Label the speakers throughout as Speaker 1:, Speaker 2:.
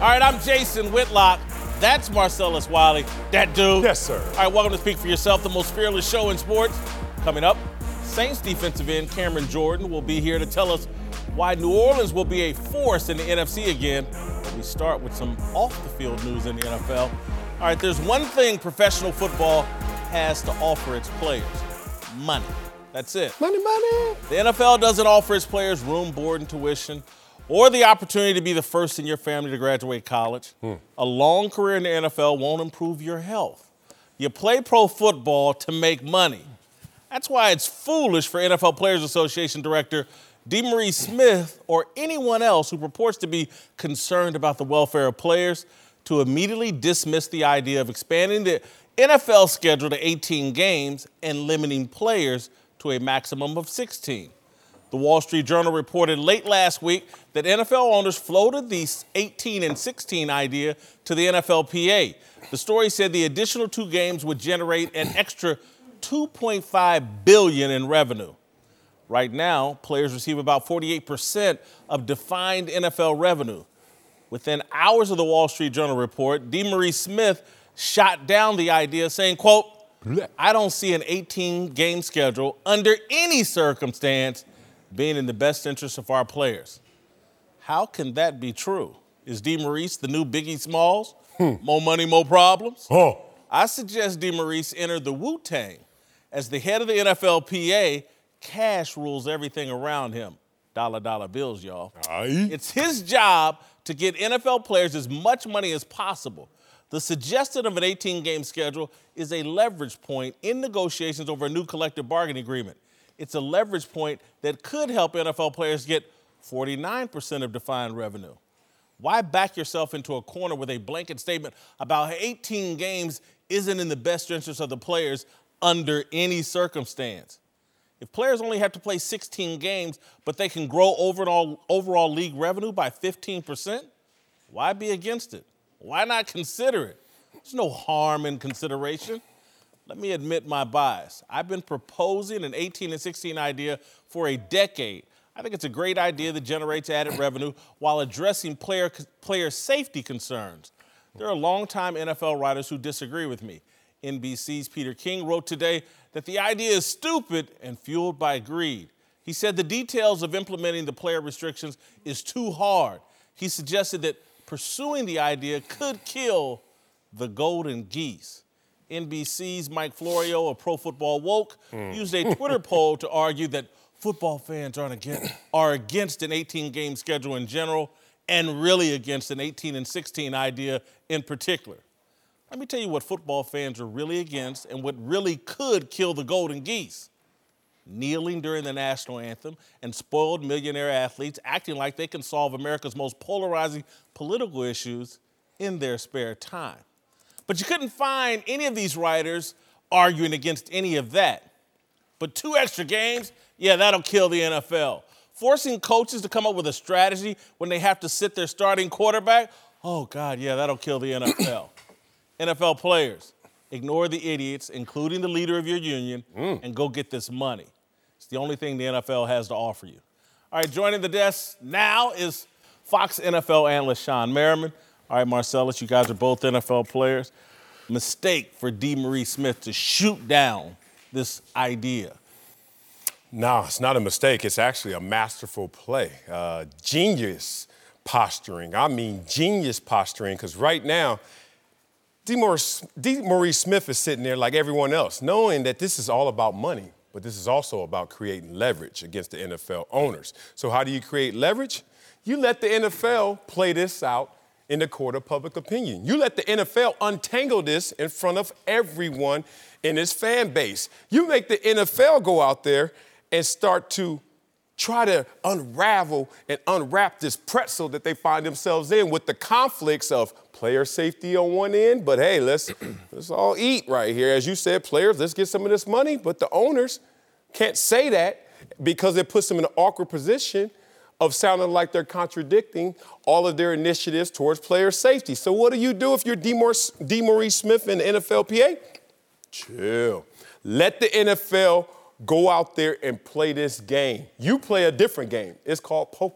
Speaker 1: All right, I'm Jason Whitlock. That's Marcellus Wiley, that dude.
Speaker 2: Yes, sir.
Speaker 1: All right, welcome to Speak for Yourself, the most fearless show in sports. Coming up, Saints defensive end Cameron Jordan will be here to tell us why New Orleans will be a force in the NFC again. But we start with some off-the-field news in the NFL. All right, there's one thing professional football has to offer its players: money. That's it.
Speaker 2: Money.
Speaker 1: The NFL doesn't offer its players room, board, and tuition, or the opportunity to be the first in your family to graduate college. A long career in the NFL won't improve your health. You play pro football to make money. That's why it's foolish for NFL Players Association Director DeMaurice Smith or anyone else who purports to be concerned about the welfare of players to immediately dismiss the idea of expanding the NFL schedule to 18 games and limiting players to a maximum of 16. The Wall Street Journal reported late last week that NFL owners floated the 18 and 16 idea to the NFLPA. The story said the additional 2 games would generate an extra $2.5 billion in revenue. Right now, players receive about 48% of defined NFL revenue. Within hours of the Wall Street Journal report, DeMaurice Smith shot down the idea, saying, quote, "I don't see an 18-game schedule under any circumstance being in the best interest of our players." How can that be true? Is DeMaurice the new Biggie Smalls? More money, more problems? I suggest DeMaurice enter the Wu-Tang. As the head of the NFLPA, cash rules everything around him. Dollar bills, y'all. It's his job to get NFL players as much money as possible. The suggestion of an 18-game schedule is a leverage point in negotiations over a new collective bargaining agreement. It's a leverage point that could help NFL players get 49% of defined revenue. Why back yourself into a corner with a blanket statement about how 18 games isn't in the best interest of the players under any circumstance? If players only have to play 16 games, but they can grow overall league revenue by 15%, why be against it? Why not consider it? There's no harm in consideration. Let me admit my bias. I've been proposing an 18 and 16 idea for a decade. I think it's a great idea that generates added revenue while addressing player safety concerns. There are longtime NFL writers who disagree with me. NBC's Peter King wrote today that the idea is stupid and fueled by greed. He said the details of implementing the player restrictions is too hard. He suggested that pursuing the idea could kill the golden geese. NBC's Mike Florio of Pro Football Woke used a Twitter poll to argue that football fans are against an 18-game schedule in general and really against an 18 and 16 idea in particular. Let me tell you what football fans are really against and what really could kill the golden geese: kneeling during the national anthem and spoiled millionaire athletes acting like they can solve America's most polarizing political issues in their spare time. But you couldn't find any of these writers arguing against any of that. But 2 extra games, yeah, that'll kill the NFL. Forcing coaches to come up with a strategy when they have to sit their starting quarterback, oh, God, yeah, that'll kill the NFL. NFL players, ignore the idiots, including the leader of your union, and go get this money. It's the only thing the NFL has to offer you. All right, joining the desk now is Fox NFL analyst Shawne Merriman. All right, Marcellus, you guys are both NFL players. Mistake for DeMaurice Smith to shoot down this idea.
Speaker 2: No, it's not a mistake. It's actually a masterful play. Genius posturing. I mean genius posturing, because right now, DeMaurice Smith is sitting there like everyone else, knowing that this is all about money, but this is also about creating leverage against the NFL owners. So how do you create leverage? You let the NFL play this out in the court of public opinion. You let the NFL untangle this in front of everyone in its fan base. You make the NFL go out there and start to try to unravel and unwrap this pretzel that they find themselves in with the conflicts of player safety on one end, but hey, let's all eat right here. As you said, players, let's get some of this money, but the owners can't say that because it puts them in an awkward position of sounding like they're contradicting all of their initiatives towards player safety. So what do you do if you're DeMaurice Smith in the NFLPA? Chill. Let the NFL go out there and play this game. You play a different game. It's called poker.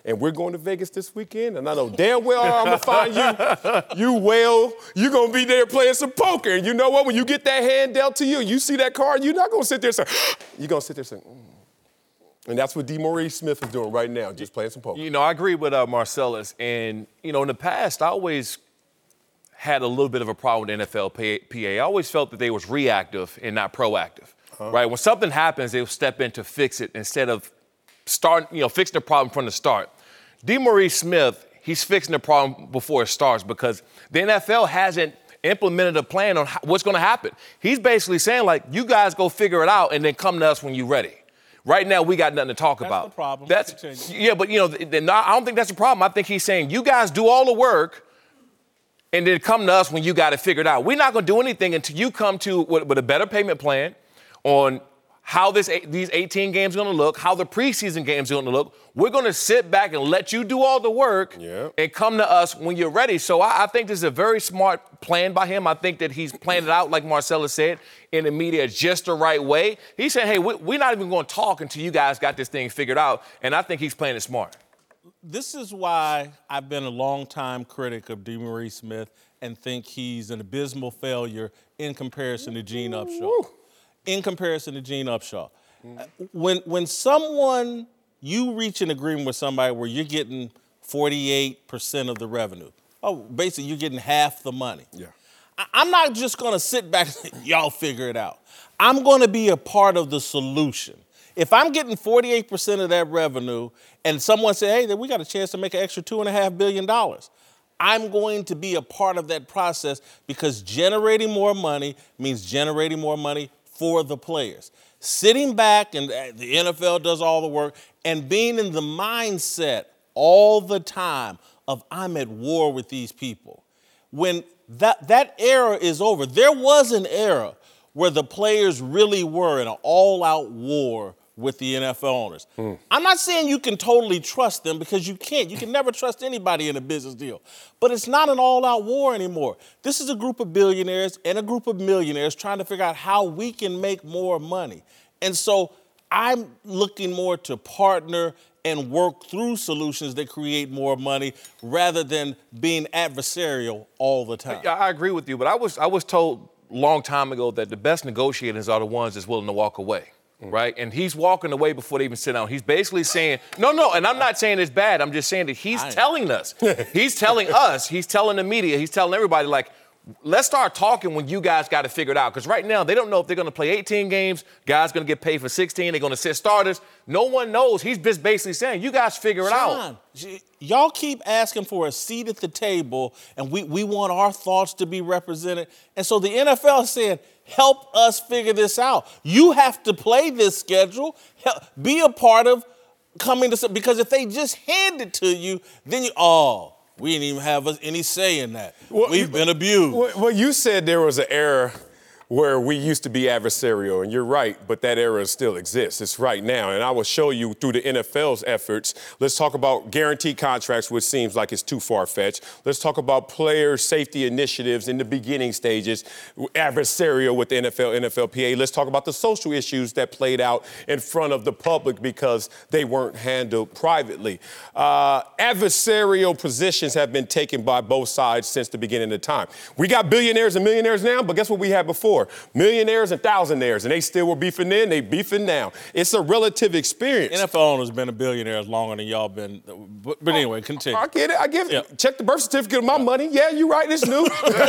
Speaker 2: and we're going to Vegas this weekend, and I know damn well I'm going to find you whale. You're going to be there playing some poker. And you know what? When you get that hand dealt to you, you see that card, you're not going to sit there and say, you're going to sit there and say, And that's what DeMaurice Smith is doing right now, just playing some poker.
Speaker 3: You know, I agree with Marcellus. And, you know, in the past, I always had a little bit of a problem with NFLPA. I always felt that they was reactive and not proactive, right? When something happens, they'll step in to fix it instead of fixing the problem from the start. DeMaurice Smith, he's fixing the problem before it starts because the NFL hasn't implemented a plan on what's going to happen. He's basically saying, like, you guys go figure it out and then come to us when you're ready. Right now, we got nothing to talk about.
Speaker 1: That's the problem.
Speaker 3: Yeah, but, you know, I don't think that's a problem. I think he's saying, you guys do all the work and then come to us when you got it figured out. We're not going to do anything until you come to with a better payment plan on how these 18 games are going to look, how the preseason games are going to look. We're going to sit back and let you do all the work and come to us when you're ready. So I think this is a very smart plan by him. I think that he's planned it out, like Marcellus said, in the media just the right way. He said, hey, we're not even going to talk until you guys got this thing figured out. And I think he's playing it smart.
Speaker 1: This is why I've been a longtime critic of DeMaurice Smith and think he's an abysmal failure in comparison to Gene Upshaw. When someone, you reach an agreement with somebody where you're getting 48% of the revenue, basically you're getting half the money.
Speaker 2: Yeah.
Speaker 1: I'm not just going to sit back and say, y'all figure it out. I'm going to be a part of the solution. If I'm getting 48% of that revenue and someone say, hey, we got a chance to make an extra $2.5 billion, I'm going to be a part of that process because generating more money means generating more money for the players. Sitting back and the NFL does all the work and being in the mindset all the time of I'm at war with these people. When that era is over, there was an era where the players really were in an all-out war with the NFL owners. I'm not saying you can totally trust them because you can't. You can never trust anybody in a business deal. But it's not an all-out war anymore. This is a group of billionaires and a group of millionaires trying to figure out how we can make more money. And so I'm looking more to partner and work through solutions that create more money rather than being adversarial all the time.
Speaker 3: I agree with you, but I was told a long time ago that the best negotiators are the ones that's willing to walk away. Right? And he's walking away before they even sit down. He's basically saying, no, and I'm not saying it's bad. I'm just saying that he's telling us. He's telling us, he's telling the media, he's telling everybody, like, let's start talking when you guys got it figured out. Because right now, they don't know if they're going to play 18 games. Guys going to get paid for 16. They're going to sit starters. No one knows. He's just basically saying, you guys figure it out.
Speaker 1: Y'all keep asking for a seat at the table, and we want our thoughts to be represented. And so the NFL is saying, help us figure this out. You have to play this schedule. Be a part of coming to – because if they just hand it to you, then we didn't even have any say in that. We've been abused.
Speaker 2: Well, you said there was an era where we used to be adversarial, and you're right, but that era still exists. It's right now, and I will show you through the NFL's efforts. Let's talk about guaranteed contracts, which seems like it's too far-fetched. Let's talk about player safety initiatives in the beginning stages, adversarial with the NFLPA. Let's talk about the social issues that played out in front of the public because they weren't handled privately. Adversarial positions have been taken by both sides since the beginning of time. We got billionaires and millionaires now, but guess what we had before? Millionaires and thousandaires, and they still were beefing then, they beefing now. It's a relative experience.
Speaker 1: NFL owners been a billionaires longer than y'all been. But anyway, continue.
Speaker 2: I get it. Check the birth certificate of my money. Yeah, you're right, it's new.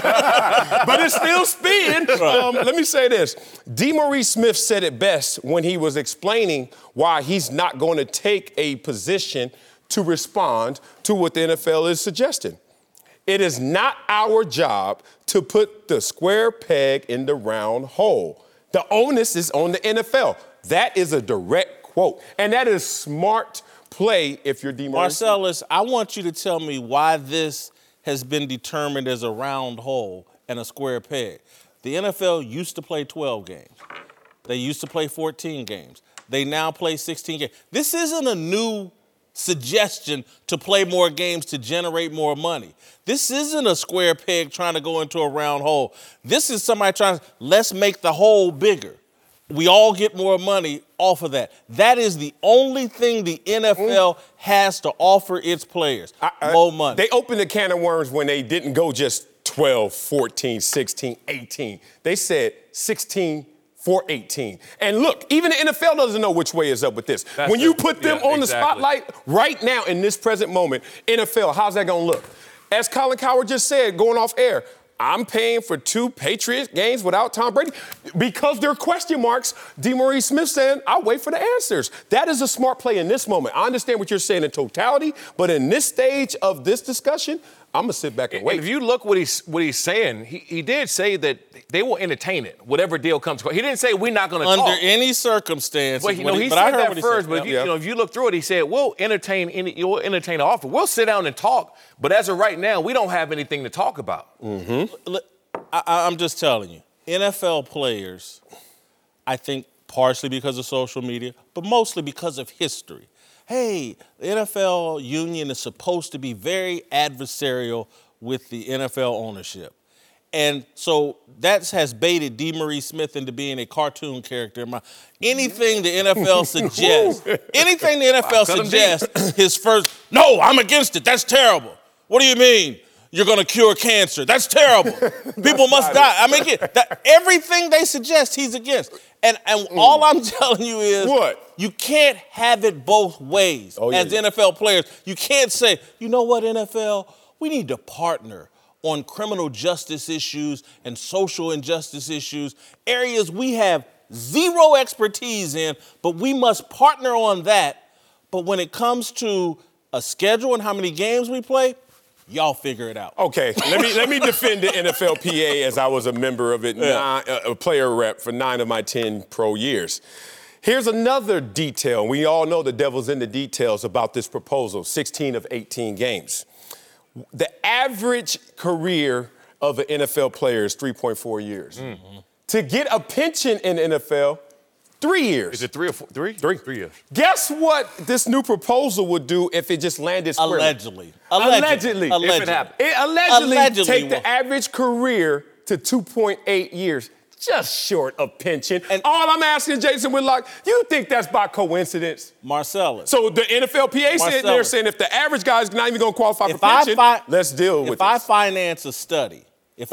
Speaker 2: But it's still spin. Let me say this. DeMaurice Smith said it best when he was explaining why he's not going to take a position to respond to what the NFL is suggesting. It is not our job to put the square peg in the round hole. The onus is on the NFL. That is a direct quote. And that is smart play if you're DeMaurice.
Speaker 1: Marcellus, I want you to tell me why this has been determined as a round hole and a square peg. The NFL used to play 12 games. They used to play 14 games. They now play 16 games. This isn't a new suggestion to play more games to generate more money. This isn't a square peg trying to go into a round hole. This is somebody trying to, let's make the hole bigger. we all get more money off of that. That is the only thing the NFL has to offer its players, more money.
Speaker 2: They opened a can of worms when they didn't go just 12, 14, 16, 18. They said 16 for 18. And look, even the NFL doesn't know which way is up with this. When you put them on the spotlight right now in this present moment, NFL, how's that going to look? As Colin Cowherd just said, going off air, I'm paying for 2 Patriots games without Tom Brady because there are question marks. DeMaurice Smith saying, I'll wait for the answers. That is a smart play in this moment. I understand what you're saying in totality, but in this stage of this discussion, I'm going to sit back and wait.
Speaker 3: If you look what he's saying, he did say that they will entertain it, whatever deal comes. He didn't say we're not going to talk.
Speaker 1: Under any circumstance.
Speaker 3: But, he said that first, but if you look through it, he said, we'll entertain an offer. We'll sit down and talk, but as of right now, we don't have anything to talk about.
Speaker 1: Mm-hmm. I'm just telling you, NFL players, I think partially because of social media, but mostly because of history. Hey, the NFL union is supposed to be very adversarial with the NFL ownership. And so that has baited DeMaurice Smith into being a cartoon character. Anything the NFL suggests, his first, no, I'm against it. That's terrible. What do you mean? You're going to cure cancer. That's terrible. People must die. I mean, everything they suggest, he's against. And all I'm telling you is you can't have it both ways as NFL players. You can't say, you know what, NFL, we need to partner on criminal justice issues and social injustice issues, areas we have zero expertise in, but we must partner on that. But when it comes to a schedule and how many games we play, y'all figure it out.
Speaker 2: Okay, let me defend the NFLPA as I was a member of it, a player rep for 9 of my 10 pro years. Here's another detail. We all know the devil's in the details about this proposal, 16 of 18 games. The average career of an NFL player is 3.4 years. Mm-hmm. To get a pension in the NFL, 3 years.
Speaker 3: Is it 3 or 4? 3? 3 years.
Speaker 2: Guess what this new proposal would do if it just landed squarely?
Speaker 1: Allegedly.
Speaker 2: If it happened. It allegedly take the average career to 2.8 years. Just short of pension. And all I'm asking, Jason Whitlock, you think that's by coincidence?
Speaker 1: Marcellus.
Speaker 2: So the NFLPA sitting there saying if the average guy's not even going to qualify for pension, let's deal with it.
Speaker 1: If I finance a study,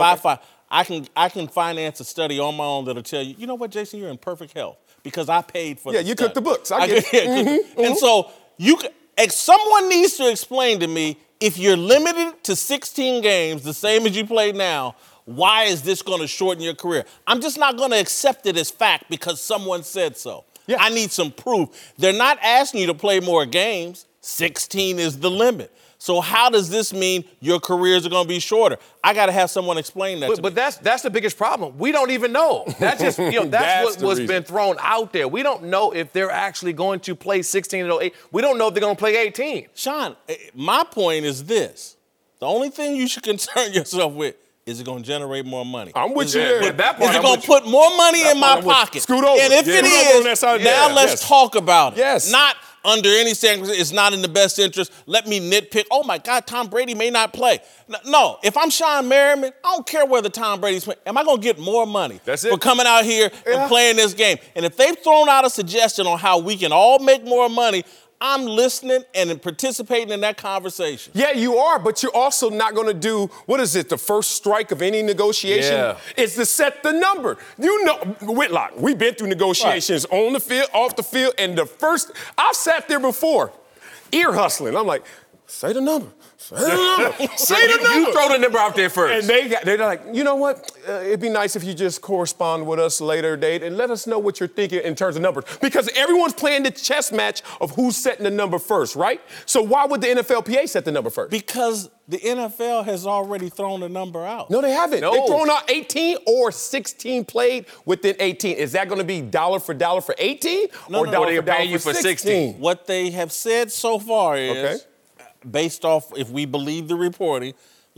Speaker 1: I can finance a study on my own that'll tell you, you know what, Jason, you're in perfect health because I paid for the study.
Speaker 2: Yeah, you cooked the books. I get it.
Speaker 1: And so someone needs to explain to me, if you're limited to 16 games, the same as you play now, why is this going to shorten your career? I'm just not going to accept it as fact because someone said so. Yeah. I need some proof. They're not asking you to play more games. 16 is the limit. So how does this mean your careers are going to be shorter? I got to have someone explain that to me.
Speaker 3: But that's the biggest problem. We don't even know. That's just, that's what was been thrown out there. We don't know if they're actually going to play 16 and 8. We don't know if they're going to play 18.
Speaker 1: Sean, my point is this. The only thing you should concern yourself with, is it going to generate more money?
Speaker 2: I'm with you there.
Speaker 1: Is it going to put more money in my pocket?
Speaker 2: Scoot over.
Speaker 1: And if it is, now let's talk about it.
Speaker 2: Yes.
Speaker 1: Not under any circumstances, it's not in the best interest. Let me nitpick. Oh, my God, Tom Brady may not play. No, if I'm Sean Merriman, I don't care whether Tom Brady's playing. Am I going to get more money for coming out here and playing this game? And if they've thrown out a suggestion on how we can all make more money, I'm listening and participating in that conversation.
Speaker 2: Yeah, you are, but you're also not going to do, what is it, the first strike of any negotiation?
Speaker 3: Yeah.
Speaker 2: It's to set the number. You know, Whitlock, we've been through negotiations on the field, off the field, and I've sat there before, ear hustling. I'm like, say the number. Say the number. Say the number.
Speaker 3: You throw the number out there first.
Speaker 2: And they're like, you know what? It'd be nice if you just correspond with us later date and let us know what you're thinking in terms of numbers. Because everyone's playing the chess match of who's setting the number first, right? So why would the NFLPA set the number first?
Speaker 1: Because the NFL has already thrown the number out.
Speaker 2: No, they haven't. No. They've thrown out 18 or 16 played within 18. Is that going to be dollar for 18 or dollar for dollar for 16?
Speaker 1: What they have said so far is, based off, if we believe the reporting,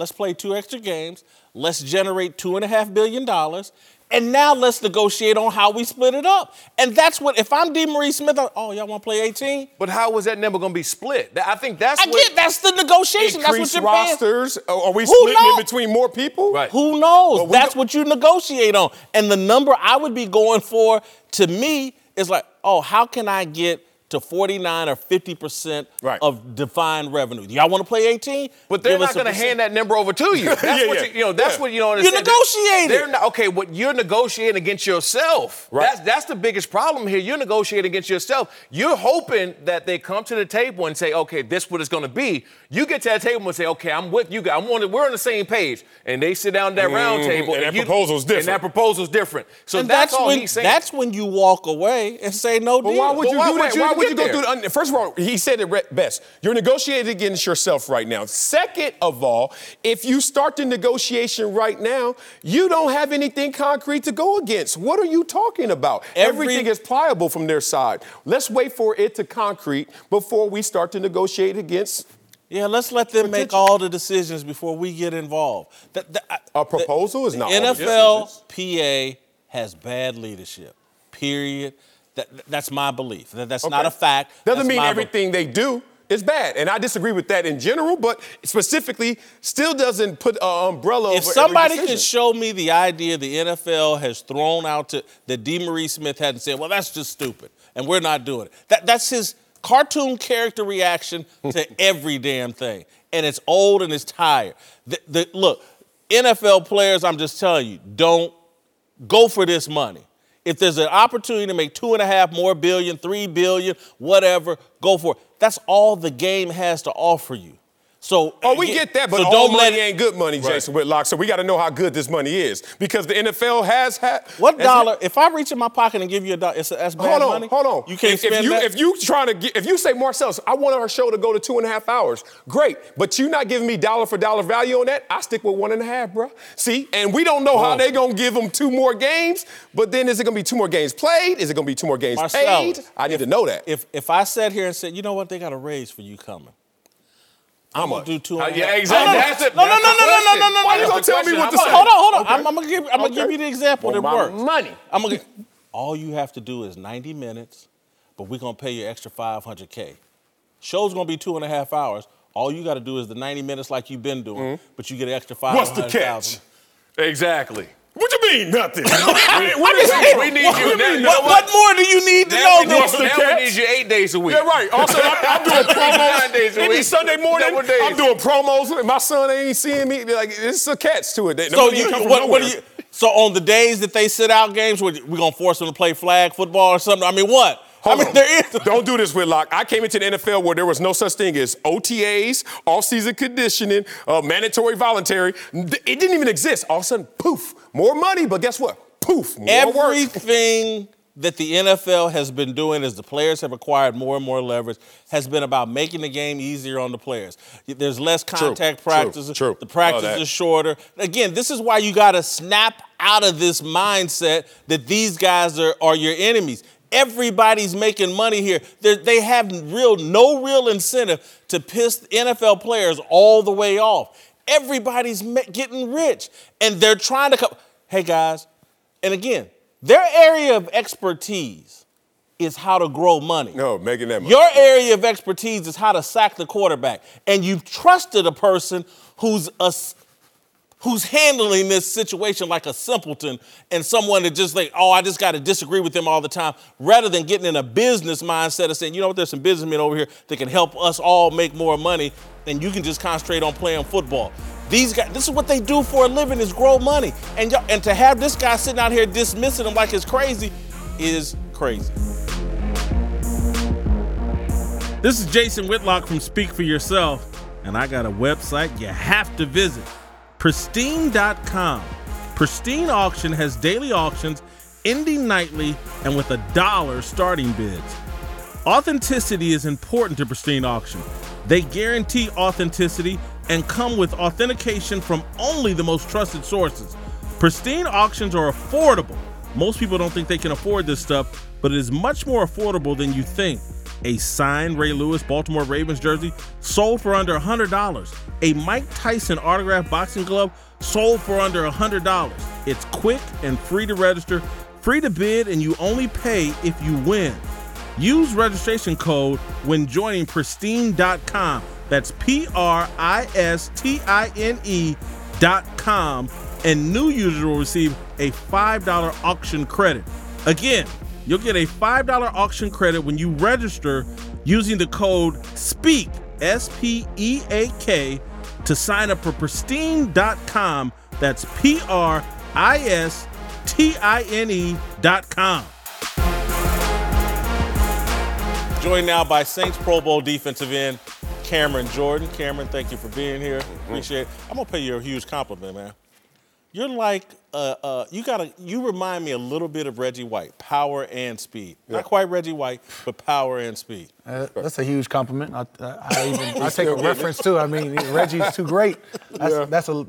Speaker 1: let's play 2 extra games, let's generate $2.5 billion, and now let's negotiate on how we split it up. And that's what, if I'm DeMaurice Smith, y'all want to play 18?
Speaker 3: But how was that number going to be split? I think that's
Speaker 1: that's the negotiation. That's what you're
Speaker 2: rosters? Are we splitting it between more people?
Speaker 3: Right.
Speaker 1: Who knows? That's what you negotiate on. And the number I would be going for, to me, is like, how can I get to 49 or 50% of defined revenue? Do y'all want to play 18?
Speaker 3: But they're not going to hand that number over to you. That's what you don't understand.
Speaker 1: You're negotiating.
Speaker 3: They're not, okay, what you're negotiating against yourself. Right. That's the biggest problem here. You're negotiating against yourself. You're hoping that they come to the table and say, okay, this is what it's going to be. You get to that table and say, okay, I'm with you guys. We're on the same page. And they sit down at that round table.
Speaker 2: And that proposal's different.
Speaker 3: And that proposal's different. So that's all he's saying.
Speaker 1: That's when you walk away and say no deal.
Speaker 2: Why would you do that? Why would you go through first of all, he said it best. You're negotiating against yourself right now. Second of all, if you start the negotiation right now, you don't have anything concrete to go against. What are you talking about? Everything is pliable from their side. Let's wait for it to concrete before we start to negotiate against.
Speaker 1: Yeah, let's let them make all the decisions before we get involved.
Speaker 2: A proposal is not
Speaker 1: the NFLPA has bad leadership, period. That's my belief. That's not a fact.
Speaker 2: Doesn't mean everything they do is bad. And I disagree with that in general, but specifically still doesn't put an umbrella over every decision.
Speaker 1: If somebody can show me the idea the NFL has thrown out that DeMaurice Smith hadn't said, well, that's just stupid, and we're not doing it. That's his cartoon character reaction to every damn thing. And it's old and it's tired. Look, NFL players, I'm just telling you, don't go for this money. If there's an opportunity to make $2.5 billion, $3 billion, whatever, go for it. That's all the game has to offer you. So,
Speaker 2: we get that, but all money ain't good money, Jason Whitlock. So we got to know how good this money is because the NFL has had.
Speaker 1: What dollar? If I reach in my pocket and give you $1, that's bad money.
Speaker 2: Hold on.
Speaker 1: You can't spend that.
Speaker 2: If you say, Marcellus, I want our show to go to 2.5 hours, great. But you're not giving me dollar for dollar value on that. I stick with 1.5, bro. See, and we don't know how they're gonna give them 2 more games. But then is it gonna be 2 more games played? Is it gonna be 2 more games paid? I need to know that.
Speaker 1: If I sat here and said, you know what, they got a raise for you coming. I'm going to do 2.5.
Speaker 3: Yeah, exactly.
Speaker 1: No.
Speaker 2: Why you going to tell me what to say?
Speaker 1: Hold on. Okay. I'm going to give you the example that works.
Speaker 2: Money.
Speaker 1: All you have to do is 90 minutes, but we're going to pay you extra $500K. Show's going to be 2.5 hours. All you got to do is the 90 minutes like you've been doing, but you get an extra $500,000.
Speaker 2: What's the catch?
Speaker 3: Exactly.
Speaker 2: What you mean, nothing?
Speaker 3: We need you.
Speaker 1: What more do you need to know?
Speaker 3: We need you 8 days a week.
Speaker 2: Yeah, right. Also, I'm doing promos.
Speaker 3: 9 days a week.
Speaker 2: Every Sunday morning, I'm doing promos. And my son ain't seeing me. Like, it's a catch to it.
Speaker 1: So on the days that they sit out games, we're going to force them to play flag football or something? I mean, what? There is.
Speaker 2: Don't do this, Whitlock. I came into the NFL where there was no such thing as OTAs, off-season conditioning, mandatory, voluntary. It didn't even exist. All of a sudden, poof, more money, but guess what? Poof, more work.
Speaker 1: Everything that the NFL has been doing as the players have acquired more and more leverage has been about making the game easier on the players. There's less contact practices.
Speaker 2: True.
Speaker 1: The practice is shorter. Again, this is why you got to snap out of this mindset that these guys are your enemies. Everybody's making money here. They have no real incentive to piss NFL players all the way off. Everybody's getting rich, and they're trying to come. Hey, guys, and again, their area of expertise is how to grow money.
Speaker 2: No, making that money.
Speaker 1: Your area of expertise is how to sack the quarterback, and you've trusted a person who's handling this situation like a simpleton and someone that just I just got to disagree with them all the time, rather than getting in a business mindset of saying, you know what, there's some businessmen over here that can help us all make more money, and you can just concentrate on playing football. These guys, this is what they do for a living, is grow money. And to have this guy sitting out here dismissing them like it's crazy is crazy. This is Jason Whitlock from Speak for Yourself, and I got a website you have to visit. Pristine.com. Pristine Auction has daily auctions, ending nightly, and with $1 starting bids. Authenticity is important to Pristine Auction. They guarantee authenticity and come with authentication from only the most trusted sources. Pristine auctions are affordable. Most people don't think they can afford this stuff, but it is much more affordable than you think. A signed Ray Lewis Baltimore Ravens jersey sold for under $100. A Mike Tyson autographed boxing glove sold for under $100. It's quick and free to register, free to bid, and you only pay if you win. Use registration code when joining Pristine.com. That's PRISTINE.com, and new users will receive a $5 auction credit. Again, you'll get a $5 auction credit when you register using the code SPEAK, SPEAK, to sign up for Pristine.com. That's PRISTINE.com. Joined now by Saints Pro Bowl defensive end Cameron Jordan. Cameron, thank you for being here. Appreciate it. I'm gonna pay you a huge compliment, man. You're like you remind me a little bit of Reggie White, power and speed. Yeah. Not quite Reggie White, but power and speed.
Speaker 4: That's a huge compliment. I take a reference too. I mean, Reggie's too great. That's a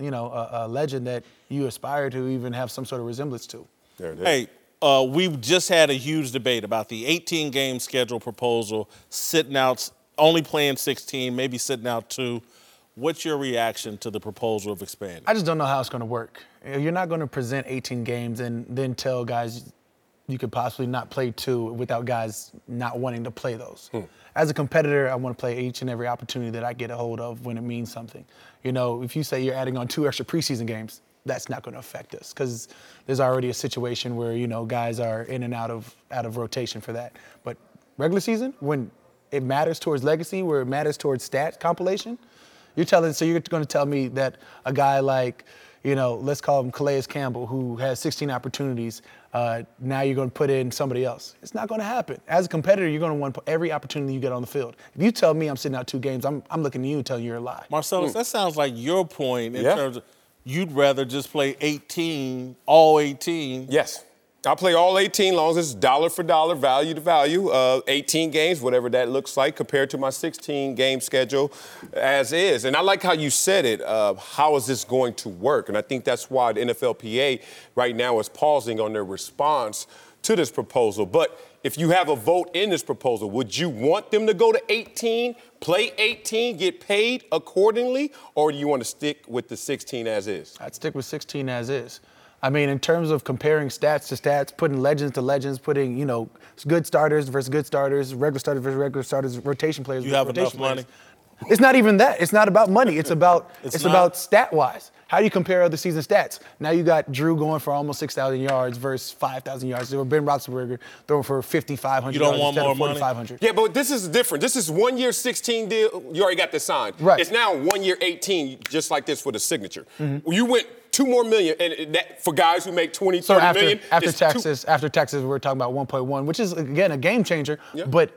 Speaker 4: legend that you aspire to even have some sort of resemblance to.
Speaker 2: There it is.
Speaker 1: Hey. We've just had a huge debate about the 18-game schedule proposal, sitting out, only playing 16, maybe sitting out 2. What's your reaction to the proposal of expanding?
Speaker 4: I just don't know how it's going to work. You're not going to present 18 games and then tell guys you could possibly not play 2 without guys not wanting to play those. As a competitor, I want to play each and every opportunity that I get a hold of when it means something. You know, if you say you're adding on 2 extra preseason games, that's not going to affect us because there's already a situation where, you know, guys are in and out of rotation for that. But regular season, when it matters towards legacy, where it matters towards stat compilation, you're going to tell me that a guy like, you know, let's call him Calais Campbell, who has 16 opportunities, now you're going to put in somebody else. It's not going to happen. As a competitor, you're going to want every opportunity you get on the field. If you tell me I'm sitting out 2 games, I'm looking at you and telling you you're a lie.
Speaker 1: Marcellus, that sounds like your point in terms of you'd rather just play 18, all 18.
Speaker 2: Yes. I'll play all 18 long as it's dollar for dollar, value to value, 18 games, whatever that looks like, compared to my 16-game schedule as is. And I like how you said it, how is this going to work? And I think that's why the NFLPA right now is pausing on their response to this proposal. But if you have a vote in this proposal, would you want them to go to 18, play 18, get paid accordingly, or do you want to stick with the 16 as is?
Speaker 4: I'd stick with 16 as is. I mean, in terms of comparing stats to stats, putting legends to legends, putting, you know, good starters versus good starters, regular starters versus regular starters, rotation players versus rotation players. You have enough money? It's not even that. It's not about money. It's about stat-wise. How do you compare other season stats? Now you got Drew going for almost 6,000 yards versus 5,000 yards. Or Ben Roethlisberger throwing for 5,500 yards instead of 4,500.
Speaker 2: Yeah, but this is different. This is 1 year 16 deal. You already got this signed.
Speaker 4: Right.
Speaker 2: It's now 1 year 18, just like this for the signature. You went $2 more million, and that, for guys who make 20, 30 million.
Speaker 4: After taxes, we're talking about 1.1, which is again a game changer. Yeah. But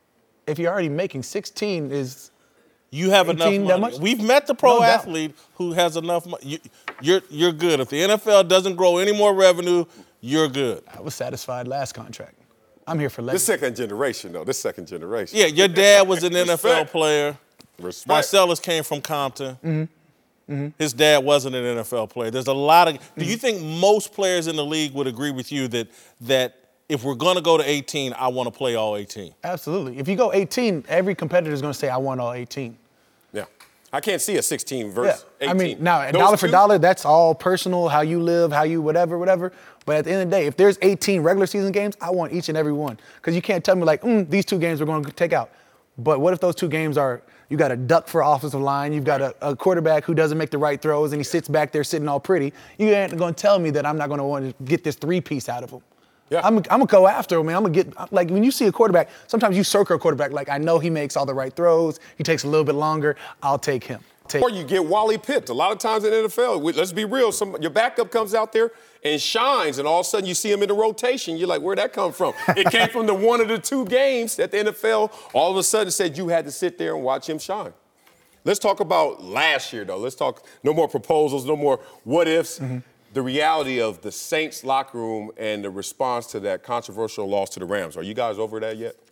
Speaker 4: if you're already making 16,
Speaker 1: you have enough money. We've met the pro athlete who has enough money. You're good. If the NFL doesn't grow any more revenue, you're good.
Speaker 4: I was satisfied last contract. I'm here for legacy.
Speaker 2: This second generation, though.
Speaker 1: Yeah, your dad was an NFL player.
Speaker 2: Respect.
Speaker 1: Marcellus came from Compton. His dad wasn't an NFL player. There's a lot of. Do you think most players in the league would agree with you that if we're going to go to 18, I want to play all 18?
Speaker 4: Absolutely. If you go 18, every competitor is going to say, I want all 18.
Speaker 2: Yeah. I can't see a 16 versus 18.
Speaker 4: I mean, now, dollar for dollar, that's all personal, how you live, how you whatever. But at the end of the day, if there's 18 regular season games, I want each and every one. Because you can't tell me, like, these 2 games we're going to take out. But what if those 2 games are, you got a duck for offensive line, you've got a quarterback who doesn't make the right throws, and he sits back there sitting all pretty. You ain't going to tell me that I'm not going to want to get this 3-piece out of him. Yeah. I'm going to go after him, man. I'm going to get, like, when you see a quarterback, sometimes you circle a quarterback, like, I know he makes all the right throws, he takes a little bit longer, I'll take him.
Speaker 2: Or you get Wally Pitt. A lot of times in the NFL, let's be real, your backup comes out there and shines, and all of a sudden you see him in the rotation. You're like, where'd that come from? It came from the 1 of the 2 games that the NFL all of a sudden said you had to sit there and watch him shine. Let's talk about last year, though. Let's talk no more proposals, no more what-ifs. The reality of the Saints locker room and the response to that controversial loss to the Rams. Are you guys over that yet?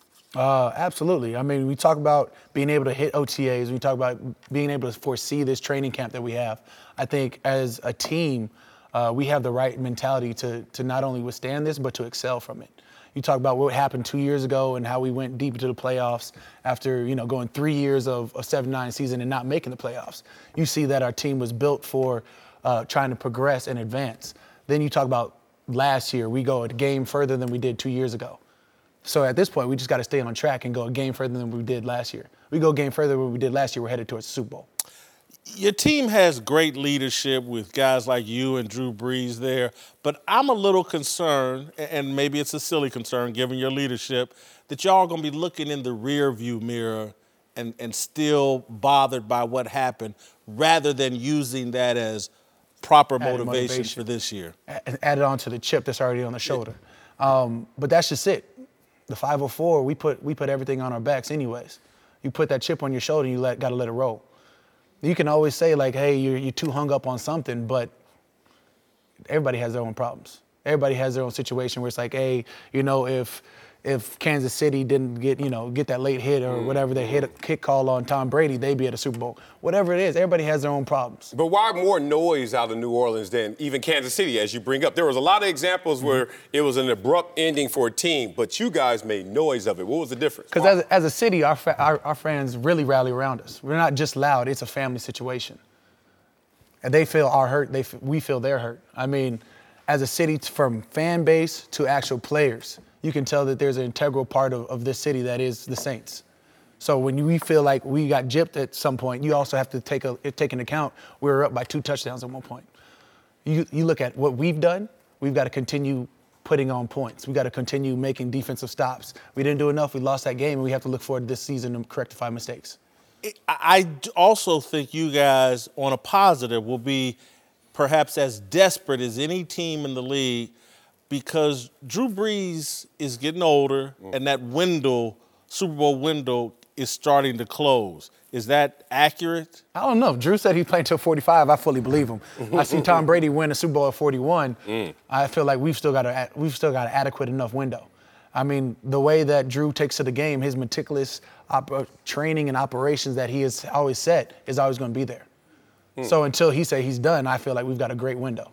Speaker 4: Absolutely. I mean, we talk about being able to hit OTAs. We talk about being able to foresee this training camp that we have. I think as a team, we have the right mentality to not only withstand this, but to excel from it. You talk about what happened 2 years ago and how we went deep into the playoffs after, going 3 years of a 7-9 season and not making the playoffs. You see that our team was built for trying to progress and advance. Then you talk about last year, we go a game further than we did 2 years ago. So at this point, we just got to stay on track and go a game further than we did last year. We go a game further than we did last year, we're headed towards the Super Bowl.
Speaker 1: Your team has great leadership with guys like you and Drew Brees there, but I'm a little concerned, and maybe it's a silly concern given your leadership, that y'all are going to be looking in the rear view mirror and still bothered by what happened rather than using that as proper motivation for this year.
Speaker 4: Add it on to the chip that's already on the shoulder. But that's just it. The 504, we put everything on our backs anyways. You put that chip on your shoulder and you got to let it roll. You can always say, like, hey, you're too hung up on something, but everybody has their own problems. Everybody has their own situation where it's like, hey, if Kansas City didn't get that late hit or whatever, they hit a kick call on Tom Brady, they'd be at a Super Bowl. Whatever it is, everybody has their own problems.
Speaker 2: But why more noise out of New Orleans than even Kansas City, as you bring up? There was a lot of examples where it was an abrupt ending for a team, but you guys made noise of it. What was the difference?
Speaker 4: Because as a city, our fans really rally around us. We're not just loud. It's a family situation. And they feel our hurt. We feel their hurt. I mean, as a city, from fan base to actual players, you can tell that there's an integral part of this city that is the Saints. So when we feel like we got gypped at some point, you also have to take into account we were up by 2 touchdowns at one point. You look at what we've done, we've got to continue putting on points. We've got to continue making defensive stops. We didn't do enough. We lost that game, and we have to look forward to this season to rectify mistakes.
Speaker 1: I also think you guys, on a positive, will be perhaps as desperate as any team in the league because Drew Brees is getting older and that Super Bowl window is starting to close. Is that accurate?
Speaker 4: I don't know. Drew said he's playing until 45. I fully believe him. I see Tom Brady win a Super Bowl at 41. I feel like we've still got an adequate enough window. I mean, the way that Drew takes to the game, his meticulous training and operations that he has always set is always going to be there. So until he say he's done, I feel like we've got a great window.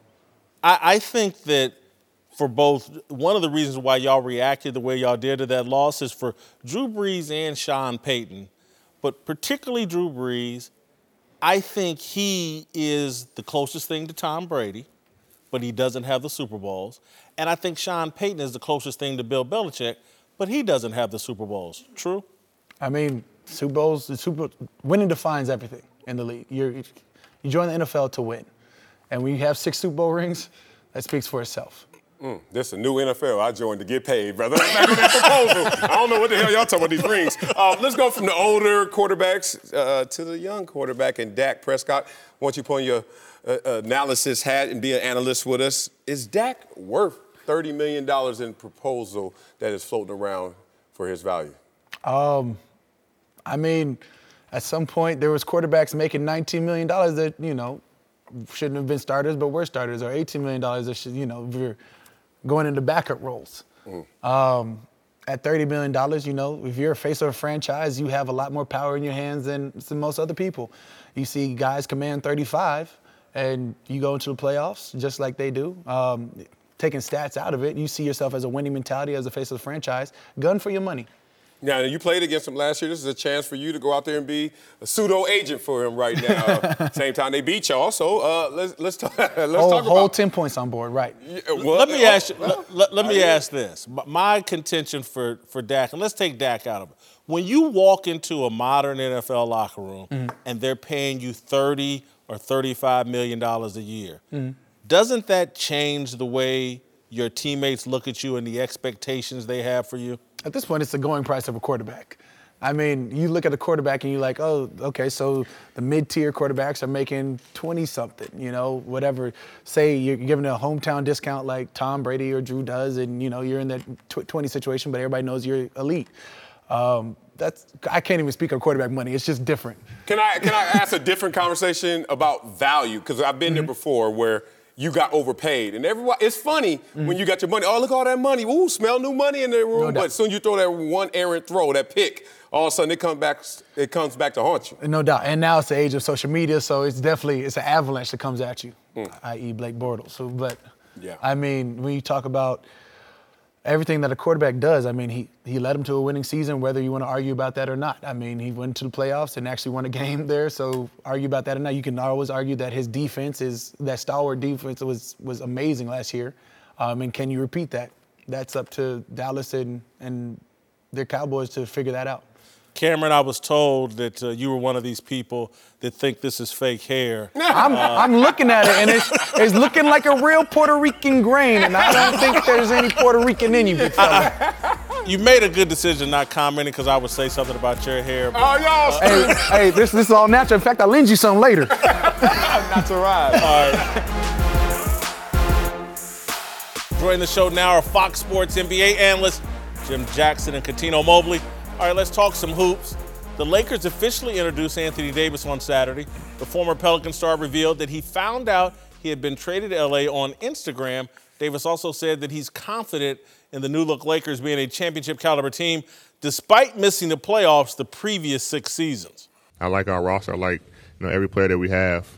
Speaker 1: I think that for both, one of the reasons why y'all reacted the way y'all did to that loss is for Drew Brees and Sean Payton, but particularly Drew Brees. I think he is the closest thing to Tom Brady, but he doesn't have the Super Bowls. And I think Sean Payton is the closest thing to Bill Belichick, but he doesn't have the Super Bowls. True?
Speaker 4: I mean, Super Bowls, winning defines everything in the league. You join the NFL to win. And when you have 6 Super Bowl rings, that speaks for itself.
Speaker 2: This is a new NFL. I joined to get paid, brother. Back on that proposal. I don't know what the hell y'all talking about these rings. Let's go from the older quarterbacks to the young quarterback and Dak Prescott. I want you to put on your analysis hat and be an analyst with us. Is Dak worth $30 million in proposal that is floating around for his value?
Speaker 4: I mean, at some point there was quarterbacks making $19 million that, shouldn't have been starters, but were starters, or $18 million that should, we're going into backup roles. At $30 million, if you're a face of a franchise, you have a lot more power in your hands than most other people. You see guys command 35, and you go into the playoffs just like they do. Taking stats out of it, you see yourself as a winning mentality as a face of the franchise. Gun for your money.
Speaker 2: Now, you played against him last year. This is a chance for you to go out there and be a pseudo agent for him right now. Same time they beat y'all. So let's talk about.
Speaker 4: Hold 10 points on board, right?
Speaker 1: Let me ask you. Let me ask this. My contention for Dak, and let's take Dak out of it. When you walk into a modern NFL locker room and they're paying you $30 or $35 million a year, doesn't that change the way your teammates look at you and the expectations they have for you?
Speaker 4: At this point, it's the going price of a quarterback. I mean, you look at a quarterback and you're like, oh, okay, so the mid-tier quarterbacks are making 20-something, whatever. Say you're giving a hometown discount like Tom Brady or Drew does, and, you're in that 20 situation, but everybody knows you're elite. I can't even speak on quarterback money. It's just different.
Speaker 2: Can I ask a different conversation about value? Because I've been there before where you got overpaid. And it's funny when you got your money. Oh, look at all that money. Ooh, smell new money in the room.
Speaker 4: No
Speaker 2: but as soon as you throw that one errant throw, that pick, all of a sudden it comes back to haunt you.
Speaker 4: No doubt. And now it's the age of social media, so it's an avalanche that comes at you, i.e. Blake Bortles. I mean, when you talk about everything that a quarterback does. I mean, he led them to a winning season, whether you want to argue about that or not. I mean, he went to the playoffs and actually won a game there, so argue about that or not. You can always argue that his defense that stalwart defense was amazing last year. And can you repeat that? That's up to Dallas and their Cowboys to figure that out.
Speaker 1: Cameron, I was told that you were one of these people that think this is fake hair.
Speaker 4: I'm looking at it, and it's looking like a real Puerto Rican grain, and I don't think there's any Puerto Rican in you, big fella.
Speaker 1: You made a good decision not commenting because I would say something about your hair.
Speaker 2: Oh, y'all.
Speaker 4: Hey, this is all natural. In fact, I'll lend you some later.
Speaker 2: Not to ride.
Speaker 1: All right. Joining the show now are Fox Sports NBA analysts Jim Jackson and Cuttino Mobley. All right, let's talk some hoops. The Lakers officially introduced Anthony Davis on Saturday. The former Pelican star revealed that he found out he had been traded to LA on Instagram. Davis also said that he's confident in the new-look Lakers being a championship-caliber team despite missing the playoffs the previous 6 seasons.
Speaker 5: I like our roster. I like every player that we have,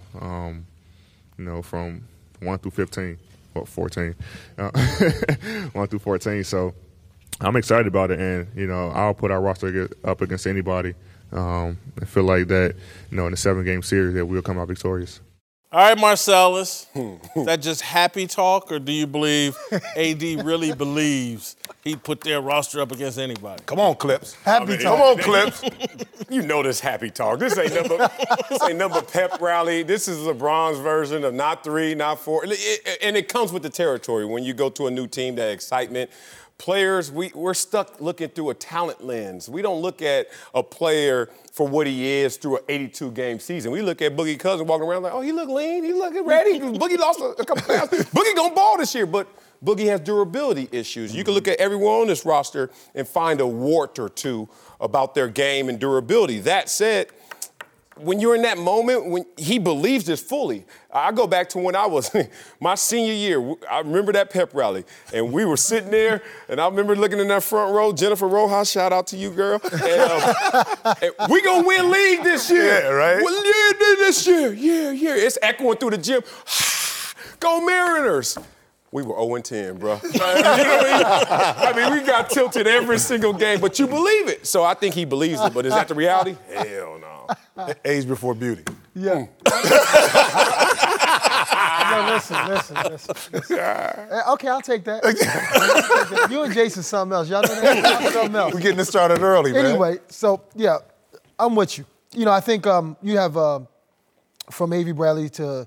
Speaker 5: from 1 through 15 or 14, 1 through 14. So I'm excited about it, and I'll put our roster up against anybody. I feel like that, in the 7-game series, that we'll come out victorious.
Speaker 1: All right, Marcellus, is that just happy talk, or do you believe AD really believes he'd put their roster up against anybody?
Speaker 6: Come on, Clips.
Speaker 2: Happy talk. Come on, Clips. You know this happy talk. This ain't number pep rally. This is LeBron's version of not 3, not 4. And it comes with the territory. When you go to a new team, that excitement. Players, we're stuck looking through a talent lens. We don't look at a player for what he is through an 82-game season. We look at Boogie Cousins walking around like, oh, he look lean, he looking ready. Boogie lost a couple pounds. Boogie gonna ball this year, but Boogie has durability issues. You can look at everyone on this roster and find a wart or two about their game and durability. That said, when you're in that moment, when he believes this fully. I go back to when I was my senior year. I remember that pep rally, and we were sitting there, and I remember looking in that front row. Jennifer Rojas, shout out to you, girl. And we gonna win league this year.
Speaker 6: Yeah, right?
Speaker 2: Well, yeah, this year. Yeah. It's echoing through the gym. Go Mariners. We were 0-10, bro. You know what I mean? We got tilted every single game, but you believe it. So I think he believes it, but is that the reality? Hell no.
Speaker 6: Age before beauty.
Speaker 7: Yeah. No, listen. Okay, I'll take that. You and Jason something else. Y'all know that? Something else.
Speaker 6: We're getting this started early, man.
Speaker 7: Anyway, so, yeah, I'm with you. I think you have from Avery Bradley to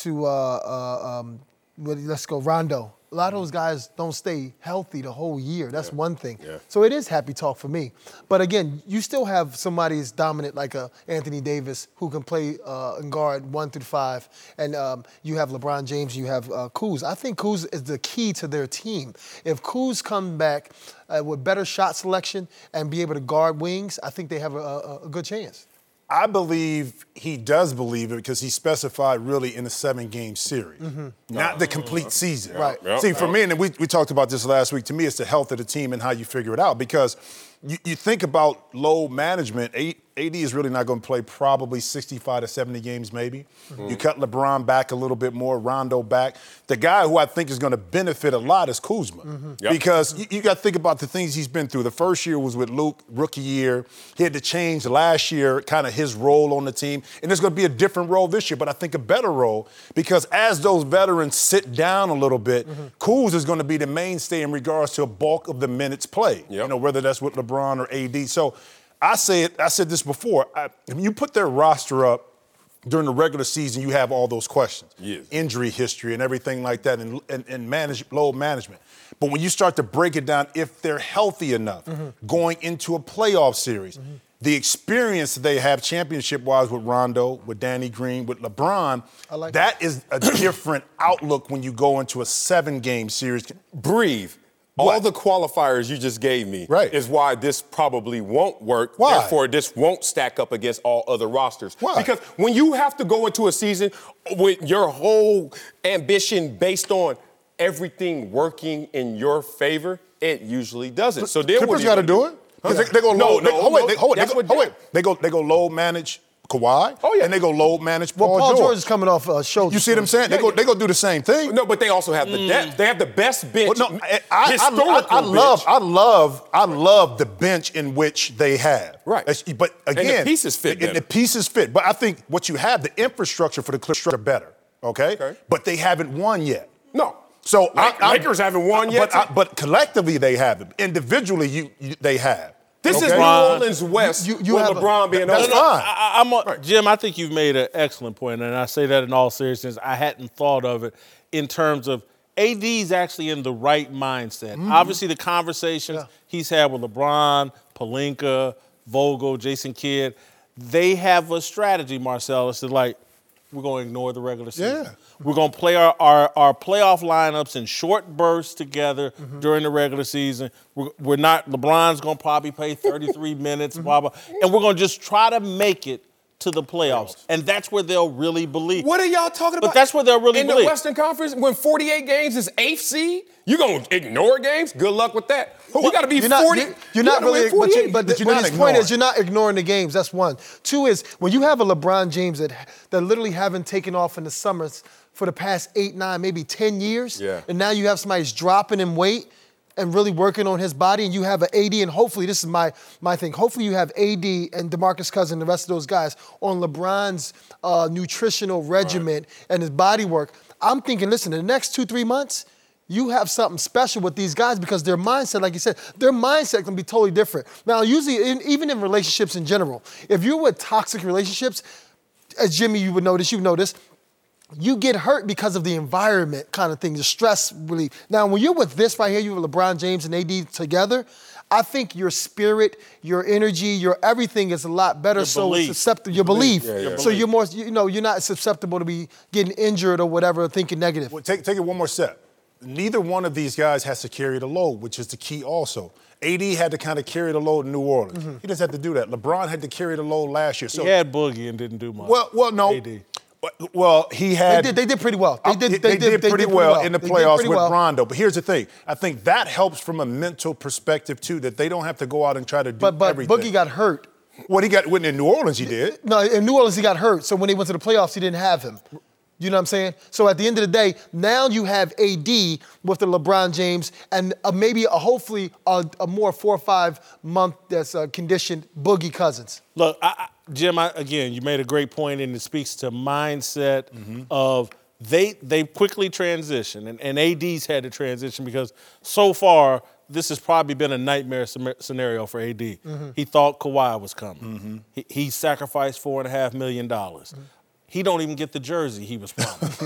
Speaker 7: let's go, Rondo. A lot of those guys don't stay healthy the whole year. That's one thing. Yeah. So it is happy talk for me. But again, you still have somebody as dominant like Anthony Davis who can play and guard 1 through 5. And you have LeBron James, you have Kuz. I think Kuz is the key to their team. If Kuz come back with better shot selection and be able to guard wings, I think they have a good chance.
Speaker 6: I believe he does believe it because he specified really in a 7-game series, not the complete season.
Speaker 7: Right.
Speaker 6: Yep. See, for me, and we talked about this last week, to me it's the health of the team and how you figure it out because you think about load management, AD is really not going to play probably 65 to 70 games maybe. Mm-hmm. You cut LeBron back a little bit more, Rondo back. The guy who I think is going to benefit a lot is Kuzma because you got to think about the things he's been through. The first year was with Luke, rookie year. He had to change last year kind of his role on the team. And there's going to be a different role this year, but I think a better role because as those veterans sit down a little bit, Kuz is going to be the mainstay in regards to a bulk of the minutes played, whether that's with LeBron or AD. So I said this before. If you put their roster up during the regular season, you have all those questions, injury history and everything like that, and load management. But when you start to break it down, if they're healthy enough going into a playoff series, the experience they have championship-wise with Rondo, with Danny Green, with LeBron, that is a different outlook when you go into a 7-game series.
Speaker 2: Breathe. All the qualifiers you just gave me is why this probably won't work.
Speaker 6: Why?
Speaker 2: Therefore, this won't stack up against all other rosters.
Speaker 6: Why?
Speaker 2: Because when you have to go into a season with your whole ambition based on everything working in your favor, it usually doesn't. So then
Speaker 6: Clippers got to do it. They go load manage Kawhi.
Speaker 2: Oh, yeah.
Speaker 6: And they go load manage
Speaker 7: Well,
Speaker 6: Paul
Speaker 7: George is coming off a shoulder.
Speaker 6: You see what I'm saying? They go do the same thing.
Speaker 2: No, but they also have the depth. They have the best bench.
Speaker 6: Well, no, I love the bench in which they have.
Speaker 2: Right.
Speaker 6: But again,
Speaker 2: and the pieces fit.
Speaker 6: And the pieces fit. But I think what you have, the infrastructure for the Clippers are better. Okay. But they haven't won yet.
Speaker 2: No.
Speaker 6: So
Speaker 2: Lakers haven't won yet.
Speaker 6: But collectively they haven't. Individually, they have.
Speaker 2: This is New Orleans West with LeBron being
Speaker 6: that's
Speaker 2: fine.
Speaker 1: Jim, I think you've made an excellent point, and I say that in all seriousness. I hadn't thought of it in terms of AD's actually in the right mindset. Obviously, the conversations he's had with LeBron, Pelinka, Vogel, Jason Kidd, they have a strategy, Marcellus, to like, we're going to ignore the regular season.
Speaker 6: Yeah.
Speaker 1: We're going to play our playoff lineups in short bursts together during the regular season. We're not, LeBron's going to probably play 33 minutes, blah, blah. And we're going to just try to make it to the playoffs. And that's where they'll really believe.
Speaker 2: What are y'all talking about?
Speaker 1: But that's where they'll really
Speaker 2: in
Speaker 1: believe.
Speaker 2: In the Western Conference, when 48 games is 8th seed, you going to ignore games? Good luck with that. You got to be 40.
Speaker 7: You're not really, but his
Speaker 6: ignoring.
Speaker 7: point is you're not ignoring the games. That's one. Two is when you have a LeBron James that literally haven't taken off in the summers for the past 8, 9, maybe 10 years, and now you have somebody who's dropping in weight and really working on his body, and you have an AD, and hopefully, this is my thing, hopefully you have AD and DeMarcus Cousins and the rest of those guys on LeBron's nutritional regimen and his body work. I'm thinking, listen, in the next 2-3 months, you have something special with these guys because their mindset, like you said, their mindset can be totally different. Now, usually, even in relationships in general, if you're with toxic relationships, as Jimmy, you would notice, you get hurt because of the environment kind of thing, the stress relief. Now, when you're with this right here, you have LeBron James and AD together, I think your spirit, your energy, your everything is a lot better. Your belief. So you're more, you're not susceptible to be getting injured or whatever, thinking negative.
Speaker 6: Well, take it one more step. Neither one of these guys has to carry the load, which is the key also. AD had to kind of carry the load in New Orleans. He doesn't have to do that. LeBron had to carry the load last year. So
Speaker 1: he had Boogie and didn't do much.
Speaker 6: Well, no.
Speaker 1: AD.
Speaker 6: Well, he had.
Speaker 7: They did pretty well. They did
Speaker 6: pretty well in the playoffs with Rondo. But here's the thing: I think that helps from a mental perspective too. That they don't have to go out and try to do everything.
Speaker 7: But Boogie got hurt.
Speaker 6: When in New Orleans, he did.
Speaker 7: No, in New Orleans he got hurt. So when they went to the playoffs, he didn't have him. You know what I'm saying? So at the end of the day, now you have AD with the LeBron James and hopefully a more 4 or 5 month that's conditioned Boogie Cousins.
Speaker 1: Look, Jim, again, you made a great point, and it speaks to mindset of they quickly transition, and AD's had to transition because so far this has probably been a nightmare scenario for AD. He thought Kawhi was coming. He sacrificed $4.5 million. He don't even get the jersey he was promised.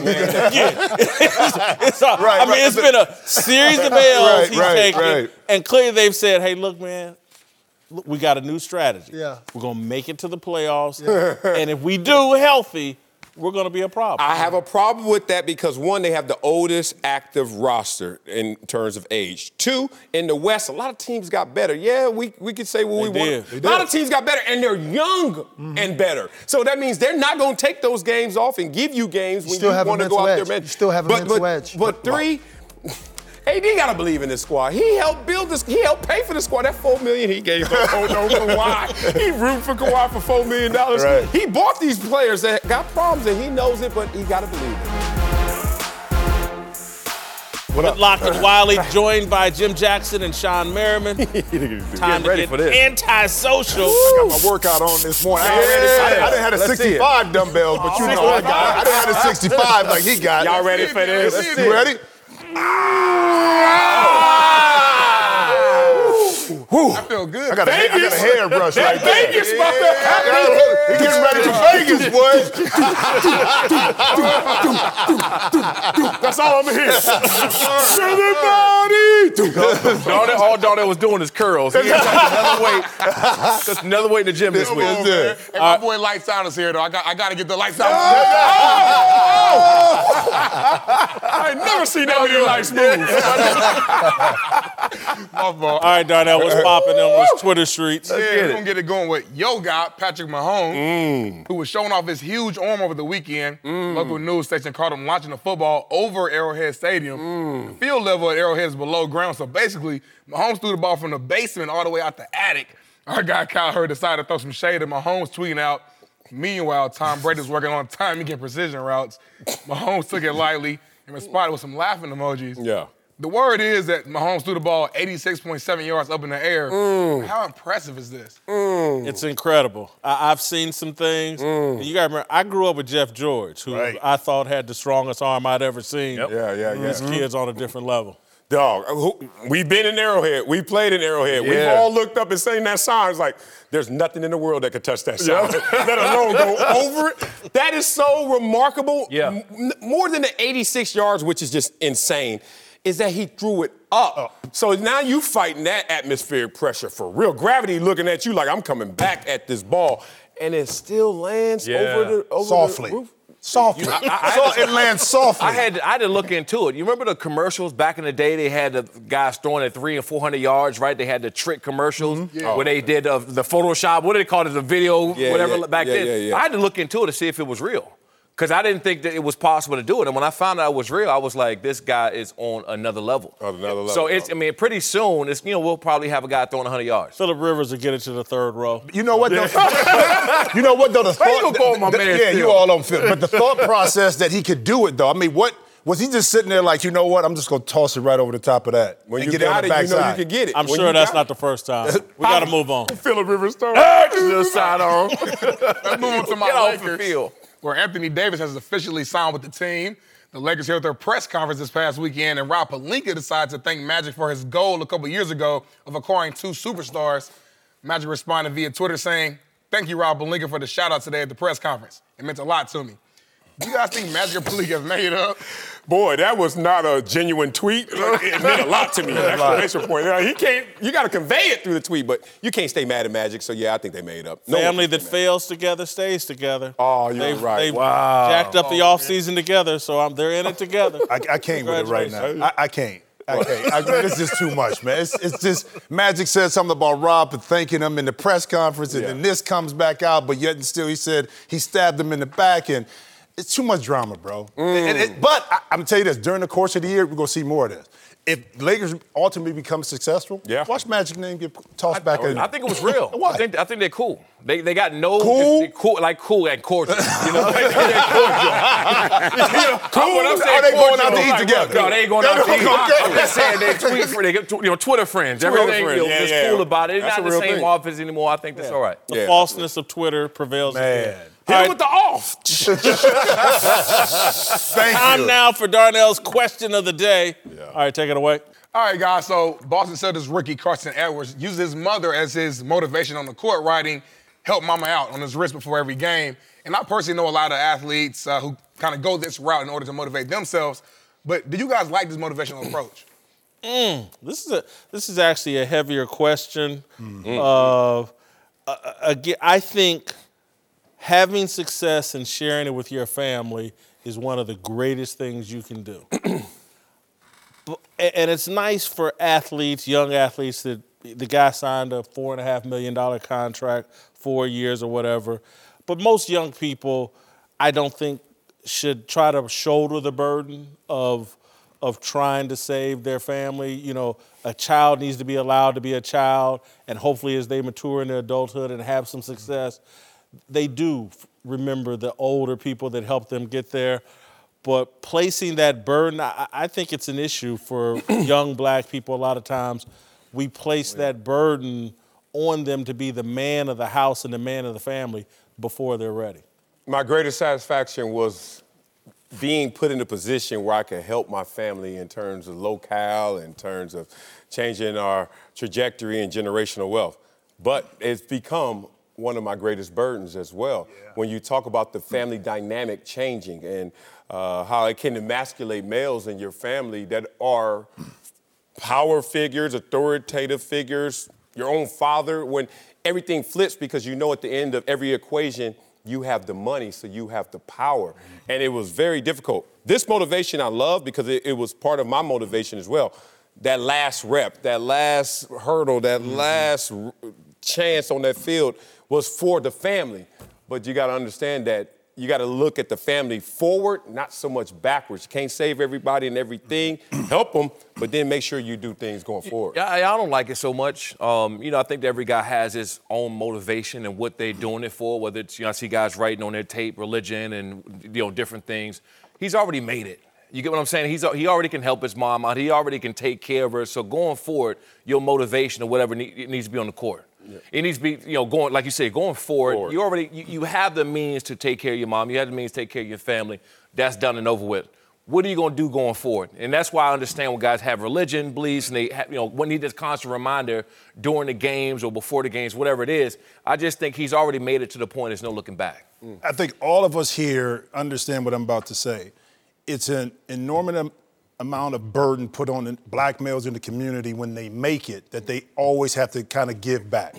Speaker 1: It's been a series of L's he's taken, and clearly they've said, hey, look, man, we got a new strategy.
Speaker 7: Yeah.
Speaker 1: We're going to make it to the playoffs, and if we do healthy, we're going to be a problem.
Speaker 2: I have a problem with that because, one, they have the oldest active roster in terms of age. 2, in the West, a lot of teams got better. Yeah, we could say what we want. A lot of teams got better, and they're young and better. So that means they're not going to take those games off and give you games when you want to go out there.
Speaker 7: You still have a mental edge.
Speaker 2: But 3, AD got to believe in this squad. He helped build this. He helped pay for the squad. That $4 million he gave Kawhi. He rooted for Kawhi for $4 million. He bought these players that got problems, and he knows it, but he got to believe it.
Speaker 1: What up? Locked and Wiley, joined by Jim Jackson and Sean Merriman. Time to get antisocial.
Speaker 6: I got my workout on this morning. I didn't have a 65 dumbbells, but I didn't have a 65 like he got.
Speaker 2: Y'all ready for this?
Speaker 6: You ready?
Speaker 8: I feel good.
Speaker 6: I got a hairbrush right there.
Speaker 2: Vegas about to happen.
Speaker 6: He's getting ready for Vegas, boy. That's all I'm here.
Speaker 3: All Darnell was doing is curls. He had another weight. That's another weight in the gym this week.
Speaker 8: Hey, my boy Lights Out is here, though. I got to get the Lights Out.
Speaker 2: I ain't never seen that many lights move.
Speaker 8: My fault.
Speaker 1: All right, Darnell, what's popping on those Twitter streets?
Speaker 8: We're going to get it going with yo guy, Patrick Mahomes, who was showing off his huge arm over the weekend. Local news station caught him launching the football over Arrowhead Stadium. The field level at Arrowhead is below ground, so basically, Mahomes threw the ball from the basement all the way out the attic. Our guy Kyle Hurd decided to throw some shade at Mahomes, tweeting out, Meanwhile, Tom Brady was working on timing and precision routes. Mahomes took it lightly and responded with some laughing emojis.
Speaker 2: Yeah.
Speaker 8: The word is that Mahomes threw the ball 86.7 yards up in the air. How impressive is this?
Speaker 1: It's incredible. I've seen some things. You got to remember, I grew up with Jeff George, who I thought had the strongest arm I'd ever seen.
Speaker 2: Yeah.
Speaker 1: These kids on a different level.
Speaker 2: Dog, we've been in Arrowhead. We played in Arrowhead.
Speaker 3: Yeah.
Speaker 2: We've all looked up and seen that sign. It's like, there's nothing in the world that could touch that sign, let alone go over it. That is so remarkable.
Speaker 3: Yeah.
Speaker 2: More than the 86 yards, which is just insane, is that he threw it up. So now you fighting that atmospheric pressure for real. Gravity looking at you like I'm coming back at this ball, and it still lands over
Speaker 6: softly.
Speaker 2: the roof.
Speaker 6: Softly. It lands softly.
Speaker 3: I had to look into it. You remember the commercials back in the day? They had the guys throwing at 300 and 400 yards, right? They had the trick commercials where they did the Photoshop. What do they call it? The video, back then. I had to look into it to see if it was real. Because I didn't think that it was possible to do it. And when I found out it was real, I was like, this guy is on another level. So pretty soon, we'll probably have a guy throwing 100 yards.
Speaker 1: Phillip Rivers will get it to the third row.
Speaker 6: You know what, though? You know what, though? The
Speaker 8: Why you gonna call my man
Speaker 6: yeah,
Speaker 8: still?
Speaker 6: you all on Phil. But the thought process that he could do it, though, I mean, what was he just sitting there like, you know what, I'm just going to toss it right over the top of that.
Speaker 2: When
Speaker 6: and
Speaker 2: you
Speaker 6: get it on
Speaker 2: got
Speaker 6: the
Speaker 2: it, you know
Speaker 6: backside.
Speaker 2: you can get it.
Speaker 1: I'm sure that's not the first time. We got to move on.
Speaker 2: Phillip Rivers throw.
Speaker 3: Just sidearm.
Speaker 8: Let's move on to my
Speaker 3: Get off the
Speaker 8: Lakers,
Speaker 3: field.
Speaker 8: where Anthony Davis has officially signed with the team. The Lakers held their press conference this past weekend, and Rob Pelinka decided to thank Magic for his goal a couple years ago of acquiring 2 superstars. Magic responded via Twitter saying, "Thank you, Rob Pelinka, for the shout-out today at the press conference. It meant a lot to me." Do you guys think Magic and Pelinka have made up?
Speaker 2: Boy, that was not a genuine tweet. It meant a lot to me. Exclamation point. You got to convey it through the tweet, but you can't stay mad at Magic. So yeah, I think they made up.
Speaker 1: Family that fails together stays together.
Speaker 2: Oh, you're right.
Speaker 1: They've jacked up the offseason together, so they're in it together.
Speaker 6: I can't with it right now. I can't. It's just too much, man. It's just Magic said something about Rob and thanking him in the press conference, and then this comes back out, but yet and still he said he stabbed him in the back, and it's too much drama, bro. But I'm tell you this, during the course of the year, we're gonna see more of this. If Lakers ultimately become successful, watch Magic name get tossed back in.
Speaker 3: I think it was real.
Speaker 6: What?
Speaker 3: I think they're cool. They got no
Speaker 6: Cool?
Speaker 3: cool and cordial. You know,
Speaker 6: Cool? Are they going out to eat together?
Speaker 3: No, they ain't going out to eat. I'm just saying they Twitter friends. Everything is cool about it. It's not the same office anymore. I think that's all right.
Speaker 1: The falseness of Twitter prevails again.
Speaker 2: Hit him with the off.
Speaker 1: Time now for Darnell's question of the day. All right, take it away.
Speaker 8: All right, guys, so Boston Celtics rookie Carson Edwards used his mother as his motivation on the court, writing, "Help mama out" on his wrist before every game. And I personally know a lot of athletes who kind of go this route in order to motivate themselves. But do you guys like this motivational approach?
Speaker 1: This is actually a heavier question. Again, I think having success and sharing it with your family is one of the greatest things you can do. And it's nice for athletes, young athletes, that the guy signed a $4.5 million contract, 4 years or whatever. But most young people, I don't think, should try to shoulder the burden of trying to save their family. You know, a child needs to be allowed to be a child, and hopefully as they mature in their adulthood and have some success, they do remember the older people that helped them get there. But placing that burden, I think it's an issue for young black people. A lot of times we place that burden on them to be the man of the house and the man of the family before they're ready.
Speaker 2: My greatest satisfaction was being put in a position where I could help my family in terms of locale, in terms of changing our trajectory and generational wealth. But it's become one of my greatest burdens as well. Yeah. When you talk about the family dynamic changing and how it can emasculate males in your family that are power figures, authoritative figures, your own father, when everything flips because you know at the end of every equation, you have the money, so you have the power. And it was very difficult. This motivation I love because it was part of my motivation as well. That last rep, that last hurdle, that last chance on that field was for the family. But you got to understand that you got to look at the family forward, not so much backwards. You can't save everybody and everything. Help them, but then make sure you do things going forward.
Speaker 3: Yeah, I don't like it so much. I think that every guy has his own motivation and what they're doing it for, whether it's, I see guys writing on their tape, religion and, different things. He's already made it. You get what I'm saying? He already can help his mom out. He already can take care of her. So going forward, your motivation or whatever it needs to be on the court. Yeah. It needs to be, going, like you say, going forward. You have the means to take care of your mom. You have the means to take care of your family. That's done and over with. What are you going to do going forward? And that's why I understand when guys have religion, beliefs, and they have, when need this constant reminder during the games or before the games, whatever it is. I just think he's already made it to the point there's no looking back.
Speaker 6: I think all of us here understand what I'm about to say. It's an enormous amount of burden put on the black males in the community when they make it that they always have to kind of give back,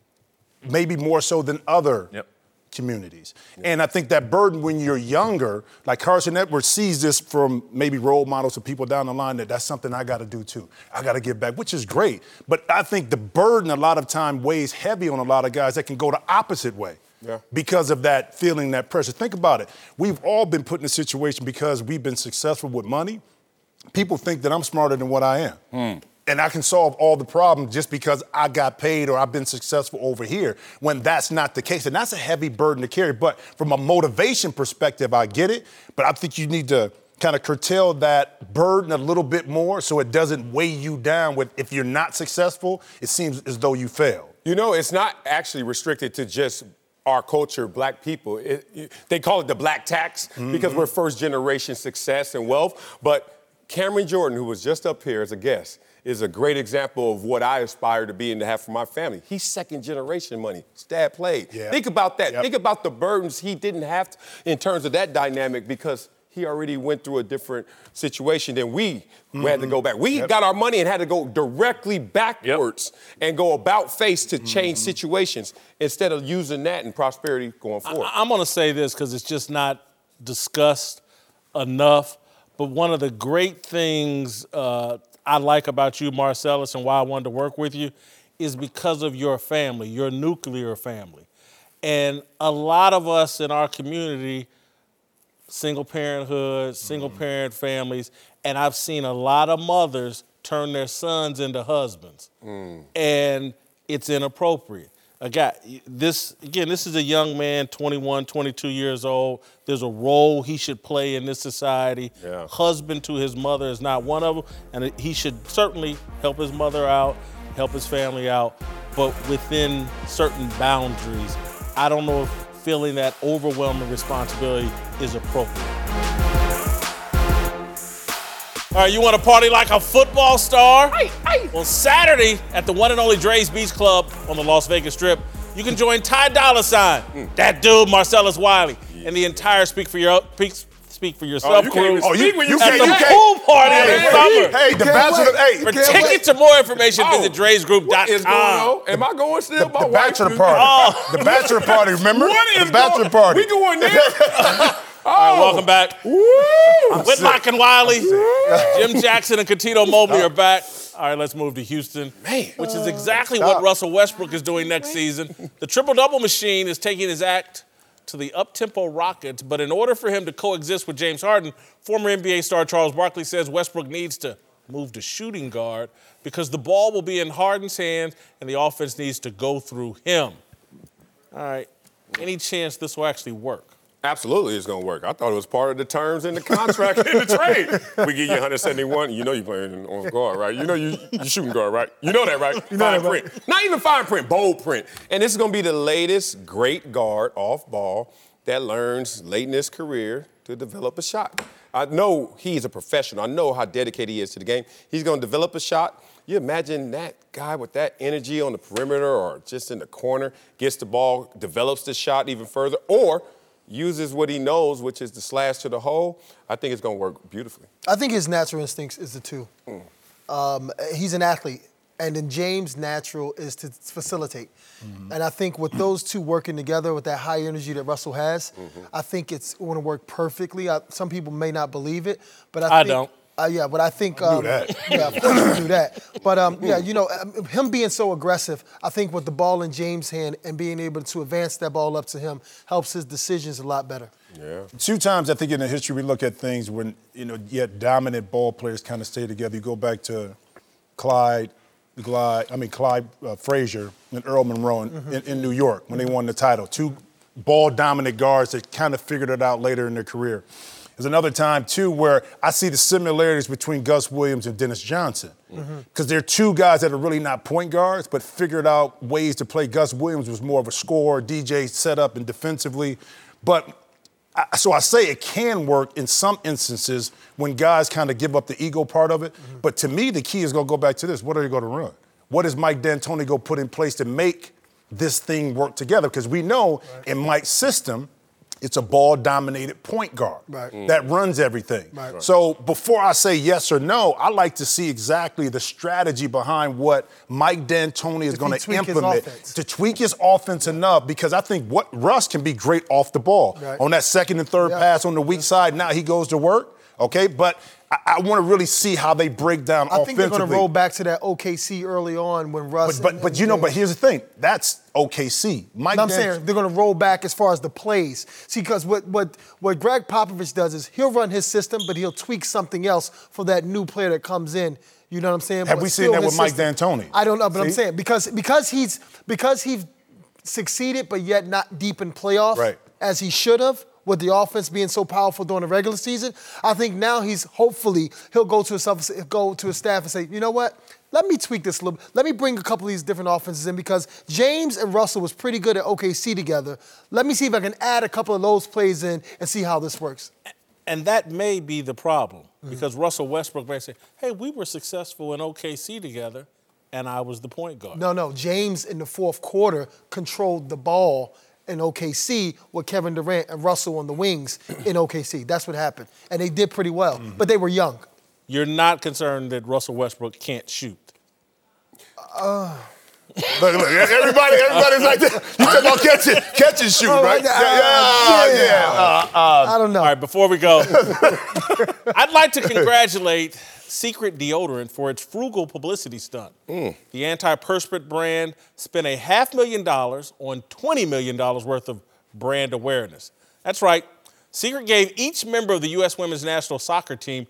Speaker 6: maybe more so than other communities. And I think that burden when you're younger, like Carson Edwards sees this from maybe role models of people down the line that's something I got to do too. I got to give back, which is great. But I think the burden a lot of time weighs heavy on a lot of guys that can go the opposite way. Yeah. Because of that feeling, that pressure. Think about it. We've all been put in a situation because we've been successful with money. People think that I'm smarter than what I am. And I can solve all the problems just because I got paid or I've been successful over here, when that's not the case. And that's a heavy burden to carry. But from a motivation perspective, I get it. But I think you need to kind of curtail that burden a little bit more so it doesn't weigh you down with, if you're not successful, it seems as though you fail.
Speaker 2: It's not actually restricted to just our culture, black people. They call it the black tax because we're first generation success and wealth. But Cameron Jordan, who was just up here as a guest, is a great example of what I aspire to be and to have for my family. He's second generation money. His dad played. Yeah. Think about that. Think about the burdens he didn't have to, in terms of that dynamic, because he already went through a different situation than we had to go back. We got our money and had to go directly backwards and go about face to change situations instead of using that in prosperity going forward.
Speaker 1: I'm going to say this because it's just not discussed enough. But one of the great things I like about you, Marcellus, and why I wanted to work with you is because of your family, your nuclear family. And a lot of us in our community, single parenthood, single parent families, and I've seen a lot of mothers turn their sons into husbands. And it's inappropriate. This is a young man, 21, 22 years old. There's a role he should play in this society. Yeah. Husband to his mother is not one of them, and he should certainly help his mother out, help his family out, but within certain boundaries. I don't know if feeling that overwhelming responsibility is appropriate. All right, you want to party like a football star? Well, Saturday at the one and only Dre's Beach Club on the Las Vegas Strip, you can join Ty Dolla $ign, that dude, Marcellus Wiley, and the entire Speak for Yourself crew
Speaker 6: at
Speaker 1: the pool party in the summer.
Speaker 6: Hey, the Bachelor.
Speaker 1: For tickets and more information, visit Dre'sGroup.com.
Speaker 2: What is going on? Am I going still?
Speaker 6: The Bachelor party. The Bachelor party, remember? The Bachelor party.
Speaker 2: We going there?
Speaker 1: All right, welcome back. Whitlock and Wiley, Jim Jackson and Katito Mobley are back. All right, let's move to Houston, which is exactly what Russell Westbrook is doing next season. The triple-double machine is taking his act to the up-tempo Rockets, but in order for him to coexist with James Harden, former NBA star Charles Barkley says Westbrook needs to move to shooting guard because the ball will be in Harden's hands and the offense needs to go through him. All right, any chance this will actually work?
Speaker 2: Absolutely, it's going to work. I thought it was part of the terms in the contract in the trade. We give you 171. You know you're playing on guard, right? You know you're shooting guard, right? You know that, right? Fine print. Not even fine print, bold print. And this is going to be the latest great guard off ball that learns late in his career to develop a shot. I know he's a professional. I know how dedicated he is to the game. He's going to develop a shot. You imagine that guy with that energy on the perimeter or just in the corner, gets the ball, develops the shot even further, or uses what he knows, which is the slash to the hole. I think it's going to work beautifully.
Speaker 7: I think his natural instincts is the two. He's an athlete, and then James' natural is to facilitate. And I think with those two working together with that high energy that Russell has, I think it's going to work perfectly. Some people may not believe it, but I think,
Speaker 1: don't.
Speaker 7: Yeah, but I think
Speaker 6: I knew that.
Speaker 7: Yeah, of course you knew that. But yeah, him being so aggressive, I think with the ball in James' hand and being able to advance that ball up to him helps his decisions a lot better.
Speaker 2: Yeah.
Speaker 6: 2 times I think in the history we look at things when yet dominant ball players kind of stay together. You go back to Clyde Frazier and Earl Monroe in New York when they won the title. 2 ball-dominant guards that kind of figured it out later in their career. There's another time, too, where I see the similarities between Gus Williams and Dennis Johnson. Because they're 2 guys that are really not point guards, but figured out ways to play. Gus Williams was more of a scorer, DJ set up and defensively. So I say it can work in some instances when guys kind of give up the ego part of it. But to me, the key is going to go back to this. What are you going to run? What is Mike D'Antoni going to put in place to make this thing work together? Because we know in Mike's system, it's a ball-dominated point guard that runs everything. So before I say yes or no, I like to see exactly the strategy behind what Mike D'Antoni is going to implement to tweak his offense enough, because I think what Russ can be great off the ball. On that second and third pass on the weak side, now he goes to work, okay? But I want to really see how they break down offensively.
Speaker 7: I think they're going to roll back to that OKC early on when Russ.
Speaker 6: But here's the thing. That's OKC.
Speaker 7: I'm saying they're going to roll back as far as the plays. See, because what Greg Popovich does is he'll run his system, but he'll tweak something else for that new player that comes in. You know what I'm saying?
Speaker 6: Have we seen that with Mike D'Antoni?
Speaker 7: I don't know, but I'm saying because he's succeeded, but yet not deep in playoffs as he should have, with the offense being so powerful during the regular season. I think now he'll go to his staff and say, you know what? Let me tweak this a little bit. Let me bring a couple of these different offenses in, because James and Russell was pretty good at OKC together. Let me see if I can add a couple of those plays in and see how this works.
Speaker 1: And that may be the problem, because Russell Westbrook may say, hey, we were successful in OKC together, and I was the point guard.
Speaker 7: No. James in the fourth quarter controlled the ball in OKC with Kevin Durant and Russell on the wings in OKC. That's what happened. And they did pretty well, but they were young.
Speaker 1: You're not concerned that Russell Westbrook can't shoot?
Speaker 6: Look, everybody's like this. You talking about catch and shoot, right?
Speaker 7: I don't know.
Speaker 1: All right, before we go, I'd like to congratulate Secret Deodorant for its frugal publicity stunt. The antiperspirant brand spent $500,000 on $20 million worth of brand awareness. That's right. Secret gave each member of the U.S. women's national soccer team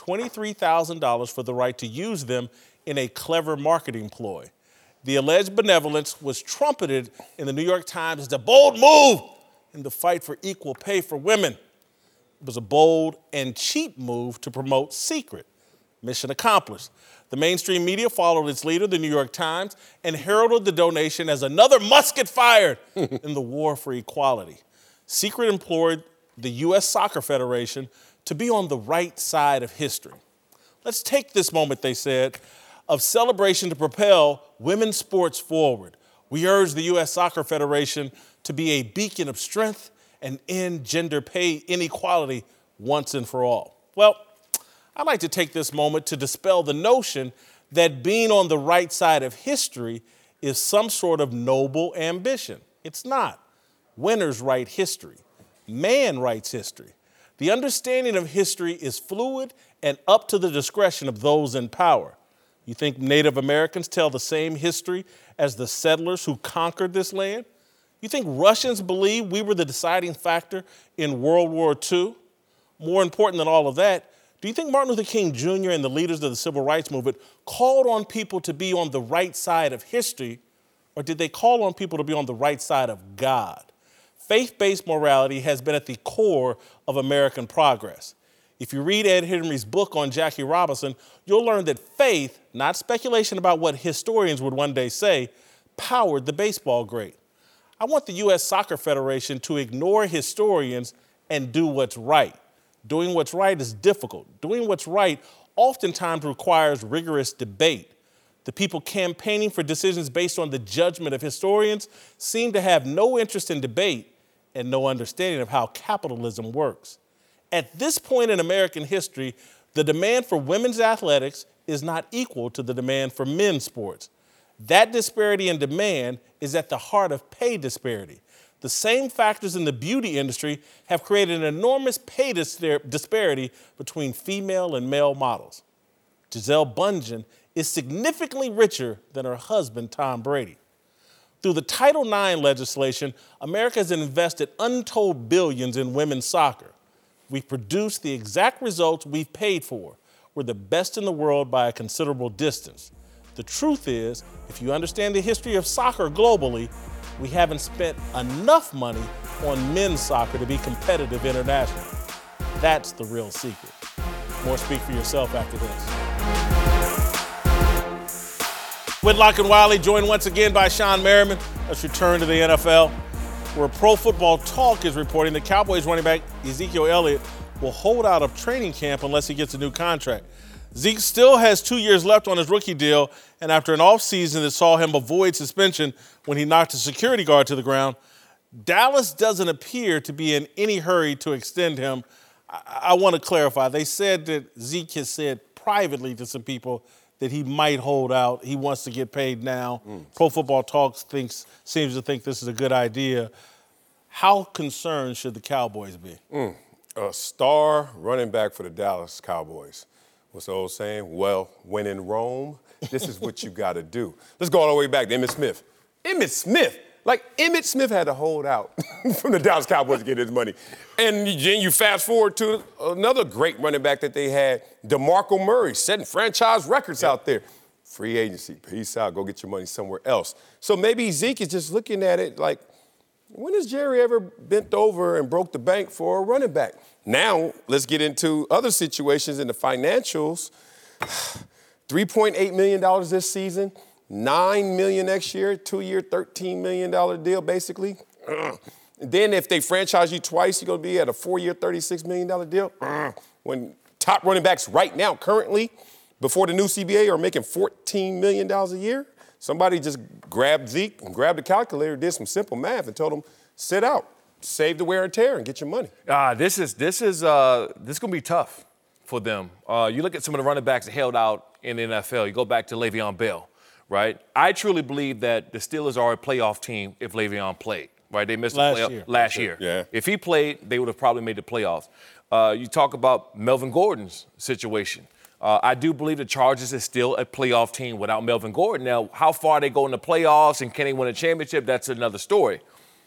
Speaker 1: $23,000 for the right to use them in a clever marketing ploy. The alleged benevolence was trumpeted in the New York Times as a bold move in the fight for equal pay for women. It was a bold and cheap move to promote Secret. Mission accomplished. The mainstream media followed its leader, the New York Times, and heralded the donation as another musket fired in the war for equality. Secret implored the U.S. Soccer Federation to be on the right side of history. Let's take this moment, they said, of celebration to propel women's sports forward. We urge the U.S. Soccer Federation to be a beacon of strength and end gender pay inequality once and for all. Well, I'd like to take this moment to dispel the notion that being on the right side of history is some sort of noble ambition. It's not. Winners write history. Man writes history. The understanding of history is fluid and up to the discretion of those in power. You think Native Americans tell the same history as the settlers who conquered this land? You think Russians believe we were the deciding factor in World War II? More important than all of that, do you think Martin Luther King Jr. and the leaders of the Civil Rights Movement called on people to be on the right side of history, or did they call on people to be on the right side of God? Faith-based morality has been at the core of American progress. If you read Ed Henry's book on Jackie Robinson, you'll learn that faith, not speculation about what historians would one day say, powered the baseball great. I want the U.S. Soccer Federation to ignore historians and do what's right. Doing what's right is difficult. Doing what's right oftentimes requires rigorous debate. The people campaigning for decisions based on the judgment of historians seem to have no interest in debate and no understanding of how capitalism works. At this point in American history, the demand for women's athletics is not equal to the demand for men's sports. That disparity in demand is at the heart of pay disparity. The same factors in the beauty industry have created an enormous pay disparity between female and male models. Gisele Bündchen is significantly richer than her husband, Tom Brady. Through the Title IX legislation, America has invested untold billions in women's soccer. We've produced the exact results we've paid for. We're the best in the world by a considerable distance. The truth is, if you understand the history of soccer globally, we haven't spent enough money on men's soccer to be competitive internationally. That's the real secret. More Speak for Yourself after this. Whitlock and Wiley joined once again by Sean Merriman. Let's return to the NFL, where Pro Football Talk is reporting the Cowboys running back Ezekiel Elliott will hold out of training camp unless he gets a new contract. Zeke still has 2 years left on his rookie deal, and after an offseason that saw him avoid suspension when he knocked a security guard to the ground, Dallas doesn't appear to be in any hurry to extend him. I want to clarify. They said that Zeke has said privately to some people that he might hold out. He wants to get paid now. Pro Football Talk seems to think this is a good idea. How concerned should the Cowboys be?
Speaker 2: A star running back for the Dallas Cowboys. What's the old saying? Well, when in Rome, this is what you got to do. Let's go all the way back to Emmitt Smith. Emmitt Smith. Like, Emmitt Smith had to hold out from the Dallas Cowboys to get his money. And then you fast forward to another great running back that they had, DeMarco Murray, setting franchise records out there. Free agency. Peace out. Go get your money somewhere else. So maybe Zeke is just looking at it like, when has Jerry ever bent over and broke the bank for a running back? Now, let's get into other situations in the financials. $3.8 million this season, $9 million next year, 2-year, $13 million deal, basically. Then if they franchise you twice, you're going to be at a 4-year, $36 million deal. When top running backs right now, currently, before the new CBA, are making $14 million a year, somebody just grabbed Zeke and grabbed a calculator, did some simple math, and told him, sit out. Save the wear and tear and get your money.
Speaker 3: This is going to be tough for them. You look at some of the running backs that held out in the NFL. You go back to Le'Veon Bell, right? I truly believe that the Steelers are a playoff team if Le'Veon played, right? They missed the playoff last year.
Speaker 2: Yeah.
Speaker 3: If he played, they would have probably made the playoffs. You talk about Melvin Gordon's situation. I do believe the Chargers is still a playoff team without Melvin Gordon. Now, how far they go in the playoffs and can they win a championship, that's another story.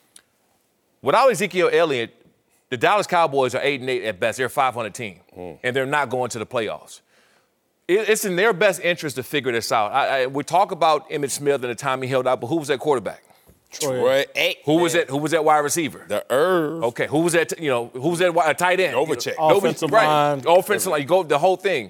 Speaker 3: Without Ezekiel Elliott, the Dallas Cowboys are 8-8 at best. They're a 500 team, and they're not going to the playoffs. It's in their best interest to figure this out. We talk about Emmitt Smith and the time he held out, but who was that quarterback?
Speaker 2: Troy Aikman.
Speaker 3: Who was that wide receiver?
Speaker 2: The Irv.
Speaker 3: Okay, who was that? Who was that tight end?
Speaker 2: Novacek.
Speaker 1: Offensive line.
Speaker 3: Offensive line. You go the whole thing.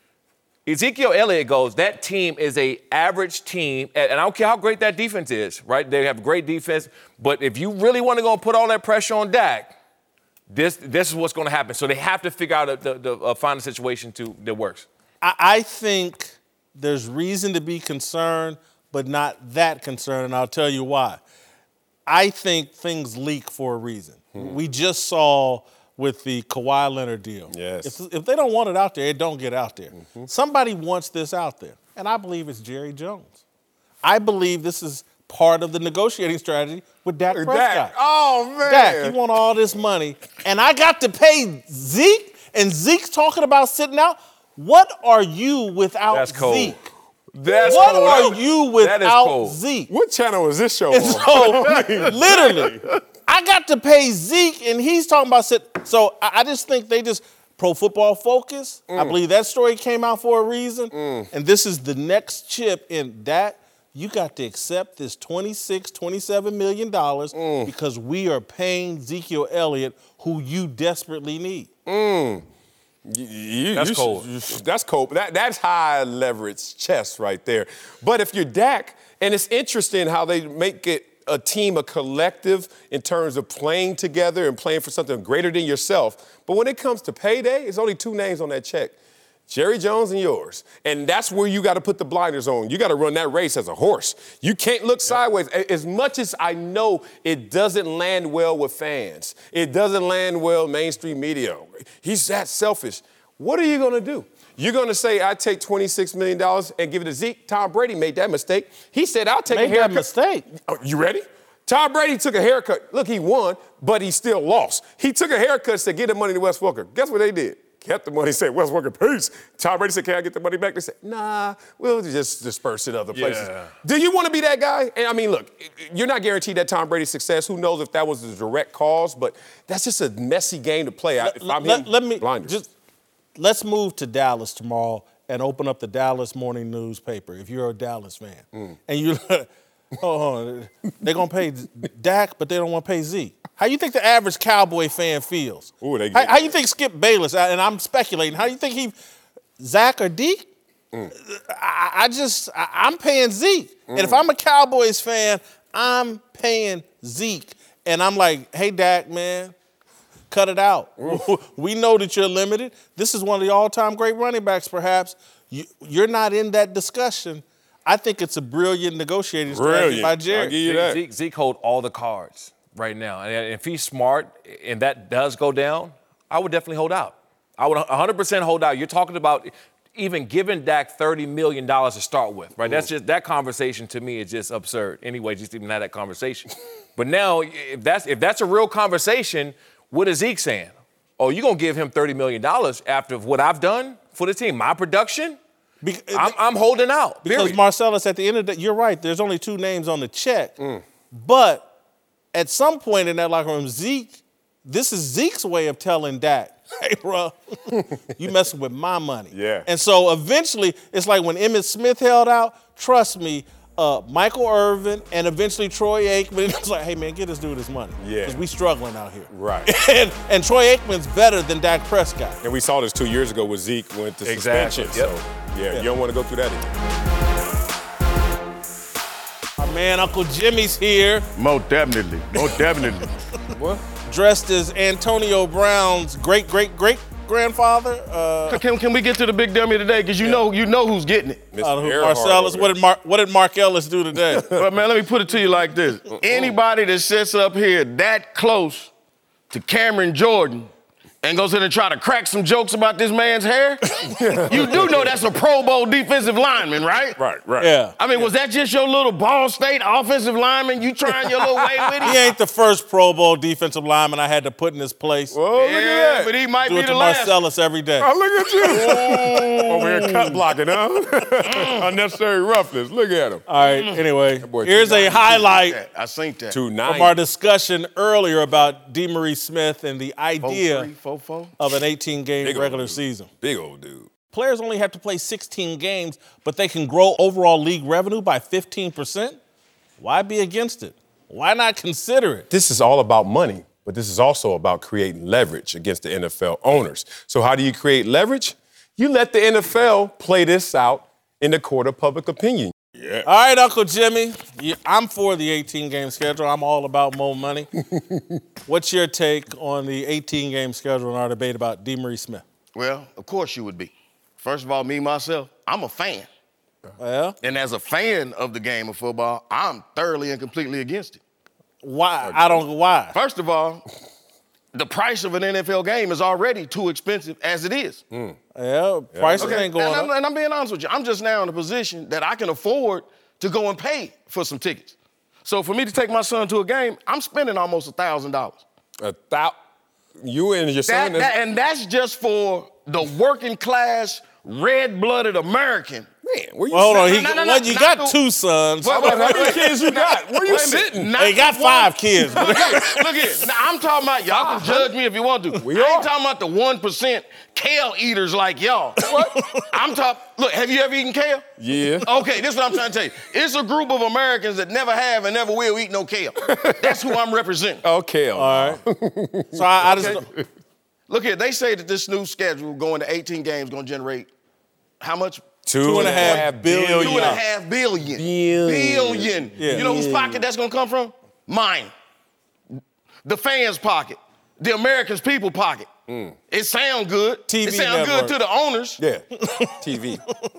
Speaker 3: Ezekiel Elliott goes, that team is a average team, and I don't care how great that defense is, right? They have great defense, but if you really want to go and put all that pressure on Dak, this is what's going to happen. So they have to figure out the find a situation that works.
Speaker 1: I think there's reason to be concerned, but not that concerned, and I'll tell you why. I think things leak for a reason. We just saw with the Kawhi Leonard deal.
Speaker 2: Yes.
Speaker 1: If they don't want it out there, it don't get out there. Somebody wants this out there, and I believe it's Jerry Jones. I believe this is part of the negotiating strategy with Dak Prescott.
Speaker 2: Oh, man.
Speaker 1: Dak, you want all this money, and I got to pay Zeke, and Zeke's talking about sitting out? What are you without
Speaker 3: That's cold.
Speaker 1: Zeke?
Speaker 2: That's
Speaker 1: what
Speaker 2: cold.
Speaker 1: are you without Zeke?
Speaker 2: What channel is this show
Speaker 1: And
Speaker 2: on?
Speaker 1: so, literally, I got to pay Zeke, and he's talking about sit. So I just think they just Pro Football Focus. I believe that story came out for a reason, and this is the next chip in that. You got to accept this $27 million because we are paying Ezekiel Elliott, who you desperately need.
Speaker 3: That's cold.
Speaker 2: That's cold. That's high leverage chess right there. But if you're Dak, and it's interesting how they make it a team, a collective in terms of playing together and playing for something greater than yourself. But when it comes to payday, it's only 2 names on that check. Jerry Jones and yours. And that's where you got to put the blinders on. You got to run that race as a horse. You can't look sideways. As much as I know it doesn't land well with fans, it doesn't land well mainstream media. He's that selfish. What are you going to do? You're going to say, I take $26 million and give it to Zeke. Tom Brady made that mistake. He said, I'll take a haircut.
Speaker 1: Made that mistake.
Speaker 2: Oh, you ready? Tom Brady took a haircut. Look, he won, but he still lost. He took a haircut, said, get the money to Wes Welker. Guess what they did? Kept the money, said, Wes Welker, peace. Tom Brady said, can I get the money back? They said, nah, we'll just disperse it other places.
Speaker 3: Yeah.
Speaker 2: Do you want to be that guy? And I mean, look, you're not guaranteed that Tom Brady's success. Who knows if that was the direct cause, but that's just a messy game to play.
Speaker 1: Let's move to Dallas tomorrow and open up the Dallas Morning Newspaper if you're a Dallas fan. And you, they're going to pay Dak, but they don't want to pay Zeke. How you think the average Cowboy fan feels?
Speaker 2: Ooh,
Speaker 1: how you think Skip Bayless, and I'm speculating, how you think Zach or Deke? I'm paying Zeke. And if I'm a Cowboys fan, I'm paying Zeke. And I'm like, hey, Dak, man, cut it out. We know that you're limited. This is one of the all-time great running backs, perhaps. You're not in that discussion. I think it's a brilliant negotiating strategy by Jerry.
Speaker 2: I'll give you that.
Speaker 3: Zeke hold all the cards right now. And if he's smart and that does go down, I would definitely hold out. I would 100% hold out. You're talking about even giving Dak $30 million to start with, right? That's just, that conversation to me is just absurd. Anyway, just even have that conversation. But now, if that's a real conversation, what is Zeke saying? Oh, you're going to give him $30 million after what I've done for the team, my production? I'm holding out.
Speaker 1: Because
Speaker 3: period.
Speaker 1: Marcellus, at the end of the day, you're right, there's only two names on the check. But at some point in that locker room, this is Zeke's way of telling Dak, hey, bro, you messing with my money.
Speaker 2: Yeah.
Speaker 1: And so eventually, it's like when Emmitt Smith held out, trust me, Michael Irvin and eventually Troy Aikman, it's like, hey, man, get this dude his money.
Speaker 2: Yeah.
Speaker 1: Because we struggling out here.
Speaker 2: Right.
Speaker 1: and Troy Aikman's better than Dak Prescott.
Speaker 2: And we saw this 2 years ago with Zeke went to suspension.
Speaker 3: Yep.
Speaker 2: So, you don't want to go through that again.
Speaker 1: Our man, Uncle Jimmy's here.
Speaker 9: Most definitely.
Speaker 2: What?
Speaker 1: Dressed as Antonio Brown's great-great-great-grandfather.
Speaker 9: Can we get to the big dummy today? Because you know who's getting it.
Speaker 1: Marcellus, what did Mark Ellis do today?
Speaker 9: But man, let me put it to you like this. Anybody that sits up here that close to Cameron Jordan and goes in and try to crack some jokes about this man's hair, you do know that's a Pro Bowl defensive lineman, right?
Speaker 2: Right.
Speaker 1: Yeah.
Speaker 9: I mean, was that just your little Ball State offensive lineman? You trying your little way with
Speaker 1: He
Speaker 9: it?
Speaker 1: ain't the first Pro Bowl defensive lineman I had to put in his place.
Speaker 2: Oh, look at that.
Speaker 9: But he might
Speaker 1: Do
Speaker 9: be
Speaker 1: it
Speaker 9: the
Speaker 1: to
Speaker 9: last.
Speaker 1: Marcellus every day.
Speaker 2: Oh, look at you. Over here cut blocking, huh? Unnecessary roughness. Look at him.
Speaker 1: All right, anyway,
Speaker 2: boy
Speaker 1: here's a highlight
Speaker 9: I seen that.
Speaker 2: 290.
Speaker 1: from our discussion earlier about DeMaurice Smith and the idea
Speaker 9: 4-3, 4-4.
Speaker 1: of an 18-game
Speaker 2: Big old
Speaker 1: regular
Speaker 2: dude.
Speaker 1: season.
Speaker 2: Big old dude.
Speaker 1: Players only have to play 16 games, but they can grow overall league revenue by 15%? Why be against it? Why not consider it?
Speaker 2: This is all about money, but this is also about creating leverage against the NFL owners. So how do you create leverage? You let the NFL play this out in the court of public opinion. Yeah.
Speaker 1: All right, Uncle Jimmy, I'm for the 18-game schedule. I'm all about more money. What's your take on the 18-game schedule and our debate about DeMaurice Smith?
Speaker 9: Well, of course you would be. First of all, me, myself, I'm a fan.
Speaker 1: Well,
Speaker 9: And as a fan of the game of football, I'm thoroughly and completely against it.
Speaker 1: why? I don't know why.
Speaker 9: First of all, the price of an NFL game is already too expensive as it is.
Speaker 1: Yeah, prices ain't going up.
Speaker 9: And I'm being honest with you. I'm just now in a position that I can afford to go and pay for some tickets. So for me to take my son to a game, I'm spending almost $1,000.
Speaker 2: You and your son.
Speaker 9: And that's just for the working class, red-blooded American.
Speaker 2: Man, where you
Speaker 1: Well, hold on.
Speaker 2: sitting?
Speaker 1: You got two sons.
Speaker 2: How many kids you got? Where you
Speaker 9: Wait a minute.
Speaker 2: sitting?
Speaker 9: Not
Speaker 1: They got
Speaker 9: the
Speaker 1: 5 kids.
Speaker 9: Look here. Now, I'm talking about, y'all can judge me if you want to. I ain't talking about the 1% kale eaters like y'all. What? I'm talking, look, have you ever eaten kale?
Speaker 2: Yeah.
Speaker 9: Okay, this is what I'm trying to tell you. It's a group of Americans that never have and never will eat no kale. That's who I'm representing.
Speaker 2: Okay.
Speaker 1: All right. So I just.
Speaker 9: Look here, they say that this new schedule going to 18 games is going to generate how much?
Speaker 1: $2.5 billion.
Speaker 9: $2.5 billion. Billion.
Speaker 1: Yeah.
Speaker 9: You know whose pocket that's gonna come from? Mine. The fans' pocket. The Americans' people pocket. It sound good.
Speaker 1: TV
Speaker 9: it sound
Speaker 1: network.
Speaker 9: good to the owners.
Speaker 2: Yeah. TV.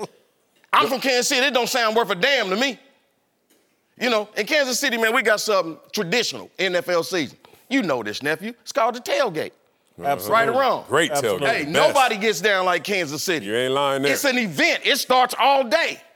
Speaker 9: I'm from Kansas City. It don't sound worth a damn to me. You know, in Kansas City, man, we got something traditional NFL season. You know this, nephew. It's called the tailgate.
Speaker 1: Absolutely.
Speaker 9: Right or wrong?
Speaker 2: Great
Speaker 1: Absolutely.
Speaker 2: tailgate.
Speaker 9: Hey,
Speaker 2: Best.
Speaker 9: nobody gets down like Kansas City.
Speaker 2: You ain't lying there.
Speaker 9: It's an event. It starts all day.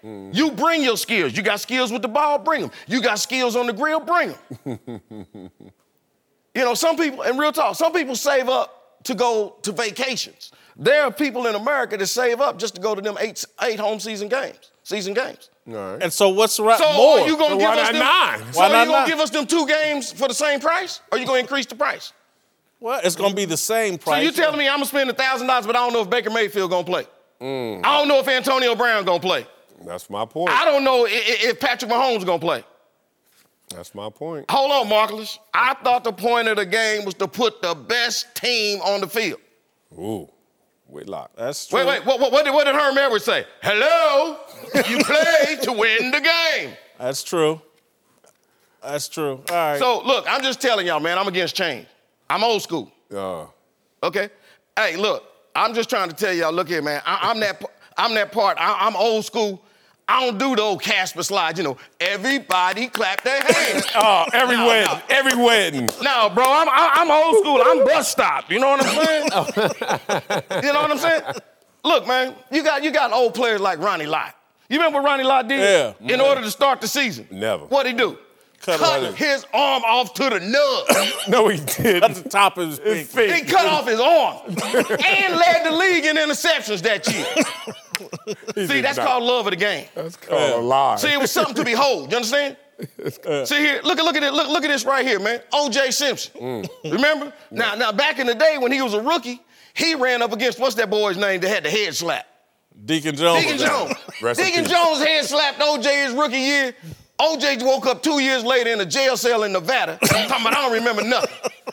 Speaker 9: You bring your skills. You got skills with the ball, bring them. You got skills on the grill, bring them. You know, some people, and real talk, some people save up to go to vacations. There are people in America that save up just to go to them eight home season games.
Speaker 2: All right.
Speaker 1: And so what's more?
Speaker 9: So are you going to give us them?
Speaker 2: nine?
Speaker 9: So are you going to give us them 2 games for the same price? Or are you going to increase the price?
Speaker 1: Well, it's going to be the same price.
Speaker 9: So you telling me I'm going to spend $1,000, but I don't know if Baker Mayfield going to play. I don't know if Antonio Brown going to play.
Speaker 2: That's my point.
Speaker 9: I don't know if Patrick Mahomes going to play.
Speaker 2: That's my point.
Speaker 9: Hold on, Marcus. I thought the point of the game was to put the best team on the field.
Speaker 2: Ooh, Whitlock.
Speaker 1: That's true.
Speaker 9: Wait. What did Herm Edwards say? Hello, you play to win the game.
Speaker 1: That's true. That's true. All right.
Speaker 9: So, look, I'm just telling y'all, man, I'm against change. I'm old school. Okay? Hey, look, I'm just trying to tell y'all, look here, man. I'm that part. I'm old school. I don't do the old Casper slides, you know. Everybody clap their hands.
Speaker 2: Every wedding.
Speaker 9: No, bro, I'm old school. I'm bus stop. You know what I'm saying? You know what I'm saying? Look, man, you got old players like Ronnie Lott. You remember what Ronnie Lott did?
Speaker 1: Yeah.
Speaker 9: In order to start the season?
Speaker 2: Never.
Speaker 9: What'd he do? Cut his arm off to the nub.
Speaker 2: No, he didn't.
Speaker 1: At the top of his feet.
Speaker 9: He cut off his arm and led the league in interceptions that year. See, that's called love of the game.
Speaker 2: That's called a lie.
Speaker 9: See, it was something to behold. You understand? See here, look at this right here, man. O.J. Simpson. Remember? Now, back in the day when he was a rookie, he ran up against, what's that boy's name that had the head slap?
Speaker 1: Deacon Jones.
Speaker 9: Deacon Jones head slapped O.J. his rookie year. O.J. woke up 2 years later in a jail cell in Nevada talking about, I don't remember nothing.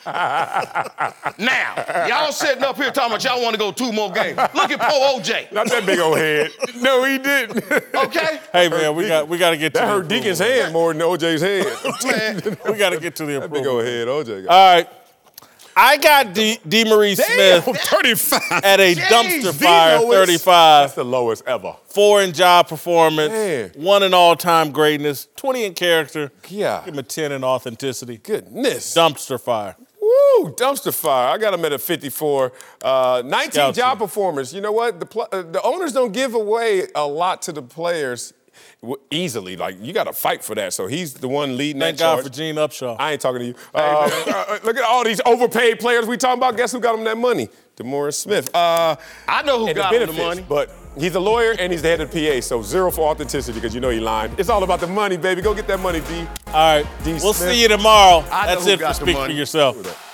Speaker 9: Now, y'all sitting up here talking about y'all want to go 2 more games. Look at poor O.J.
Speaker 2: Not that big old head. No, he didn't.
Speaker 9: Okay?
Speaker 1: Hey, man, we got to get to
Speaker 2: That
Speaker 1: the
Speaker 2: hurt Deacon's head more than OJ's head.
Speaker 9: Man,
Speaker 1: We got to get to the
Speaker 2: That big
Speaker 1: improvement.
Speaker 2: old head OJ got.
Speaker 1: All right. I got DeMaurice Smith
Speaker 2: 35.
Speaker 1: at a dumpster fire, 35.
Speaker 2: That's the lowest ever.
Speaker 1: 4 in job performance,
Speaker 2: Man.
Speaker 1: 1 in all-time greatness, 20 in character.
Speaker 2: Yeah.
Speaker 1: Give him a 10 in authenticity.
Speaker 2: Goodness.
Speaker 1: Dumpster fire.
Speaker 2: Woo, dumpster fire. I got him at a 54. 19
Speaker 1: Scout
Speaker 2: job
Speaker 1: team.
Speaker 2: performance. You know what? The owners don't give away a lot to the players easily. Like, you got to fight for that. So he's the one leading
Speaker 1: Thank
Speaker 2: that
Speaker 1: God
Speaker 2: charge.
Speaker 1: for Gene Upshaw.
Speaker 2: I ain't talking to you. Look at all these overpaid players we talking about. Guess who got him that money? DeMaurice Smith.
Speaker 9: I know who
Speaker 2: And
Speaker 9: got
Speaker 2: the
Speaker 9: him the
Speaker 2: benefits,
Speaker 9: money.
Speaker 2: but he's a lawyer and he's the head of the PA, so 0 for authenticity because you know he lying. It's all about the money, baby. Go get that money, D.
Speaker 1: All right.
Speaker 2: D.
Speaker 1: We'll
Speaker 2: Smith.
Speaker 1: see you tomorrow.
Speaker 9: I know
Speaker 1: That's
Speaker 9: who
Speaker 1: it for
Speaker 9: got the
Speaker 1: Speak for
Speaker 9: money.
Speaker 1: Yourself.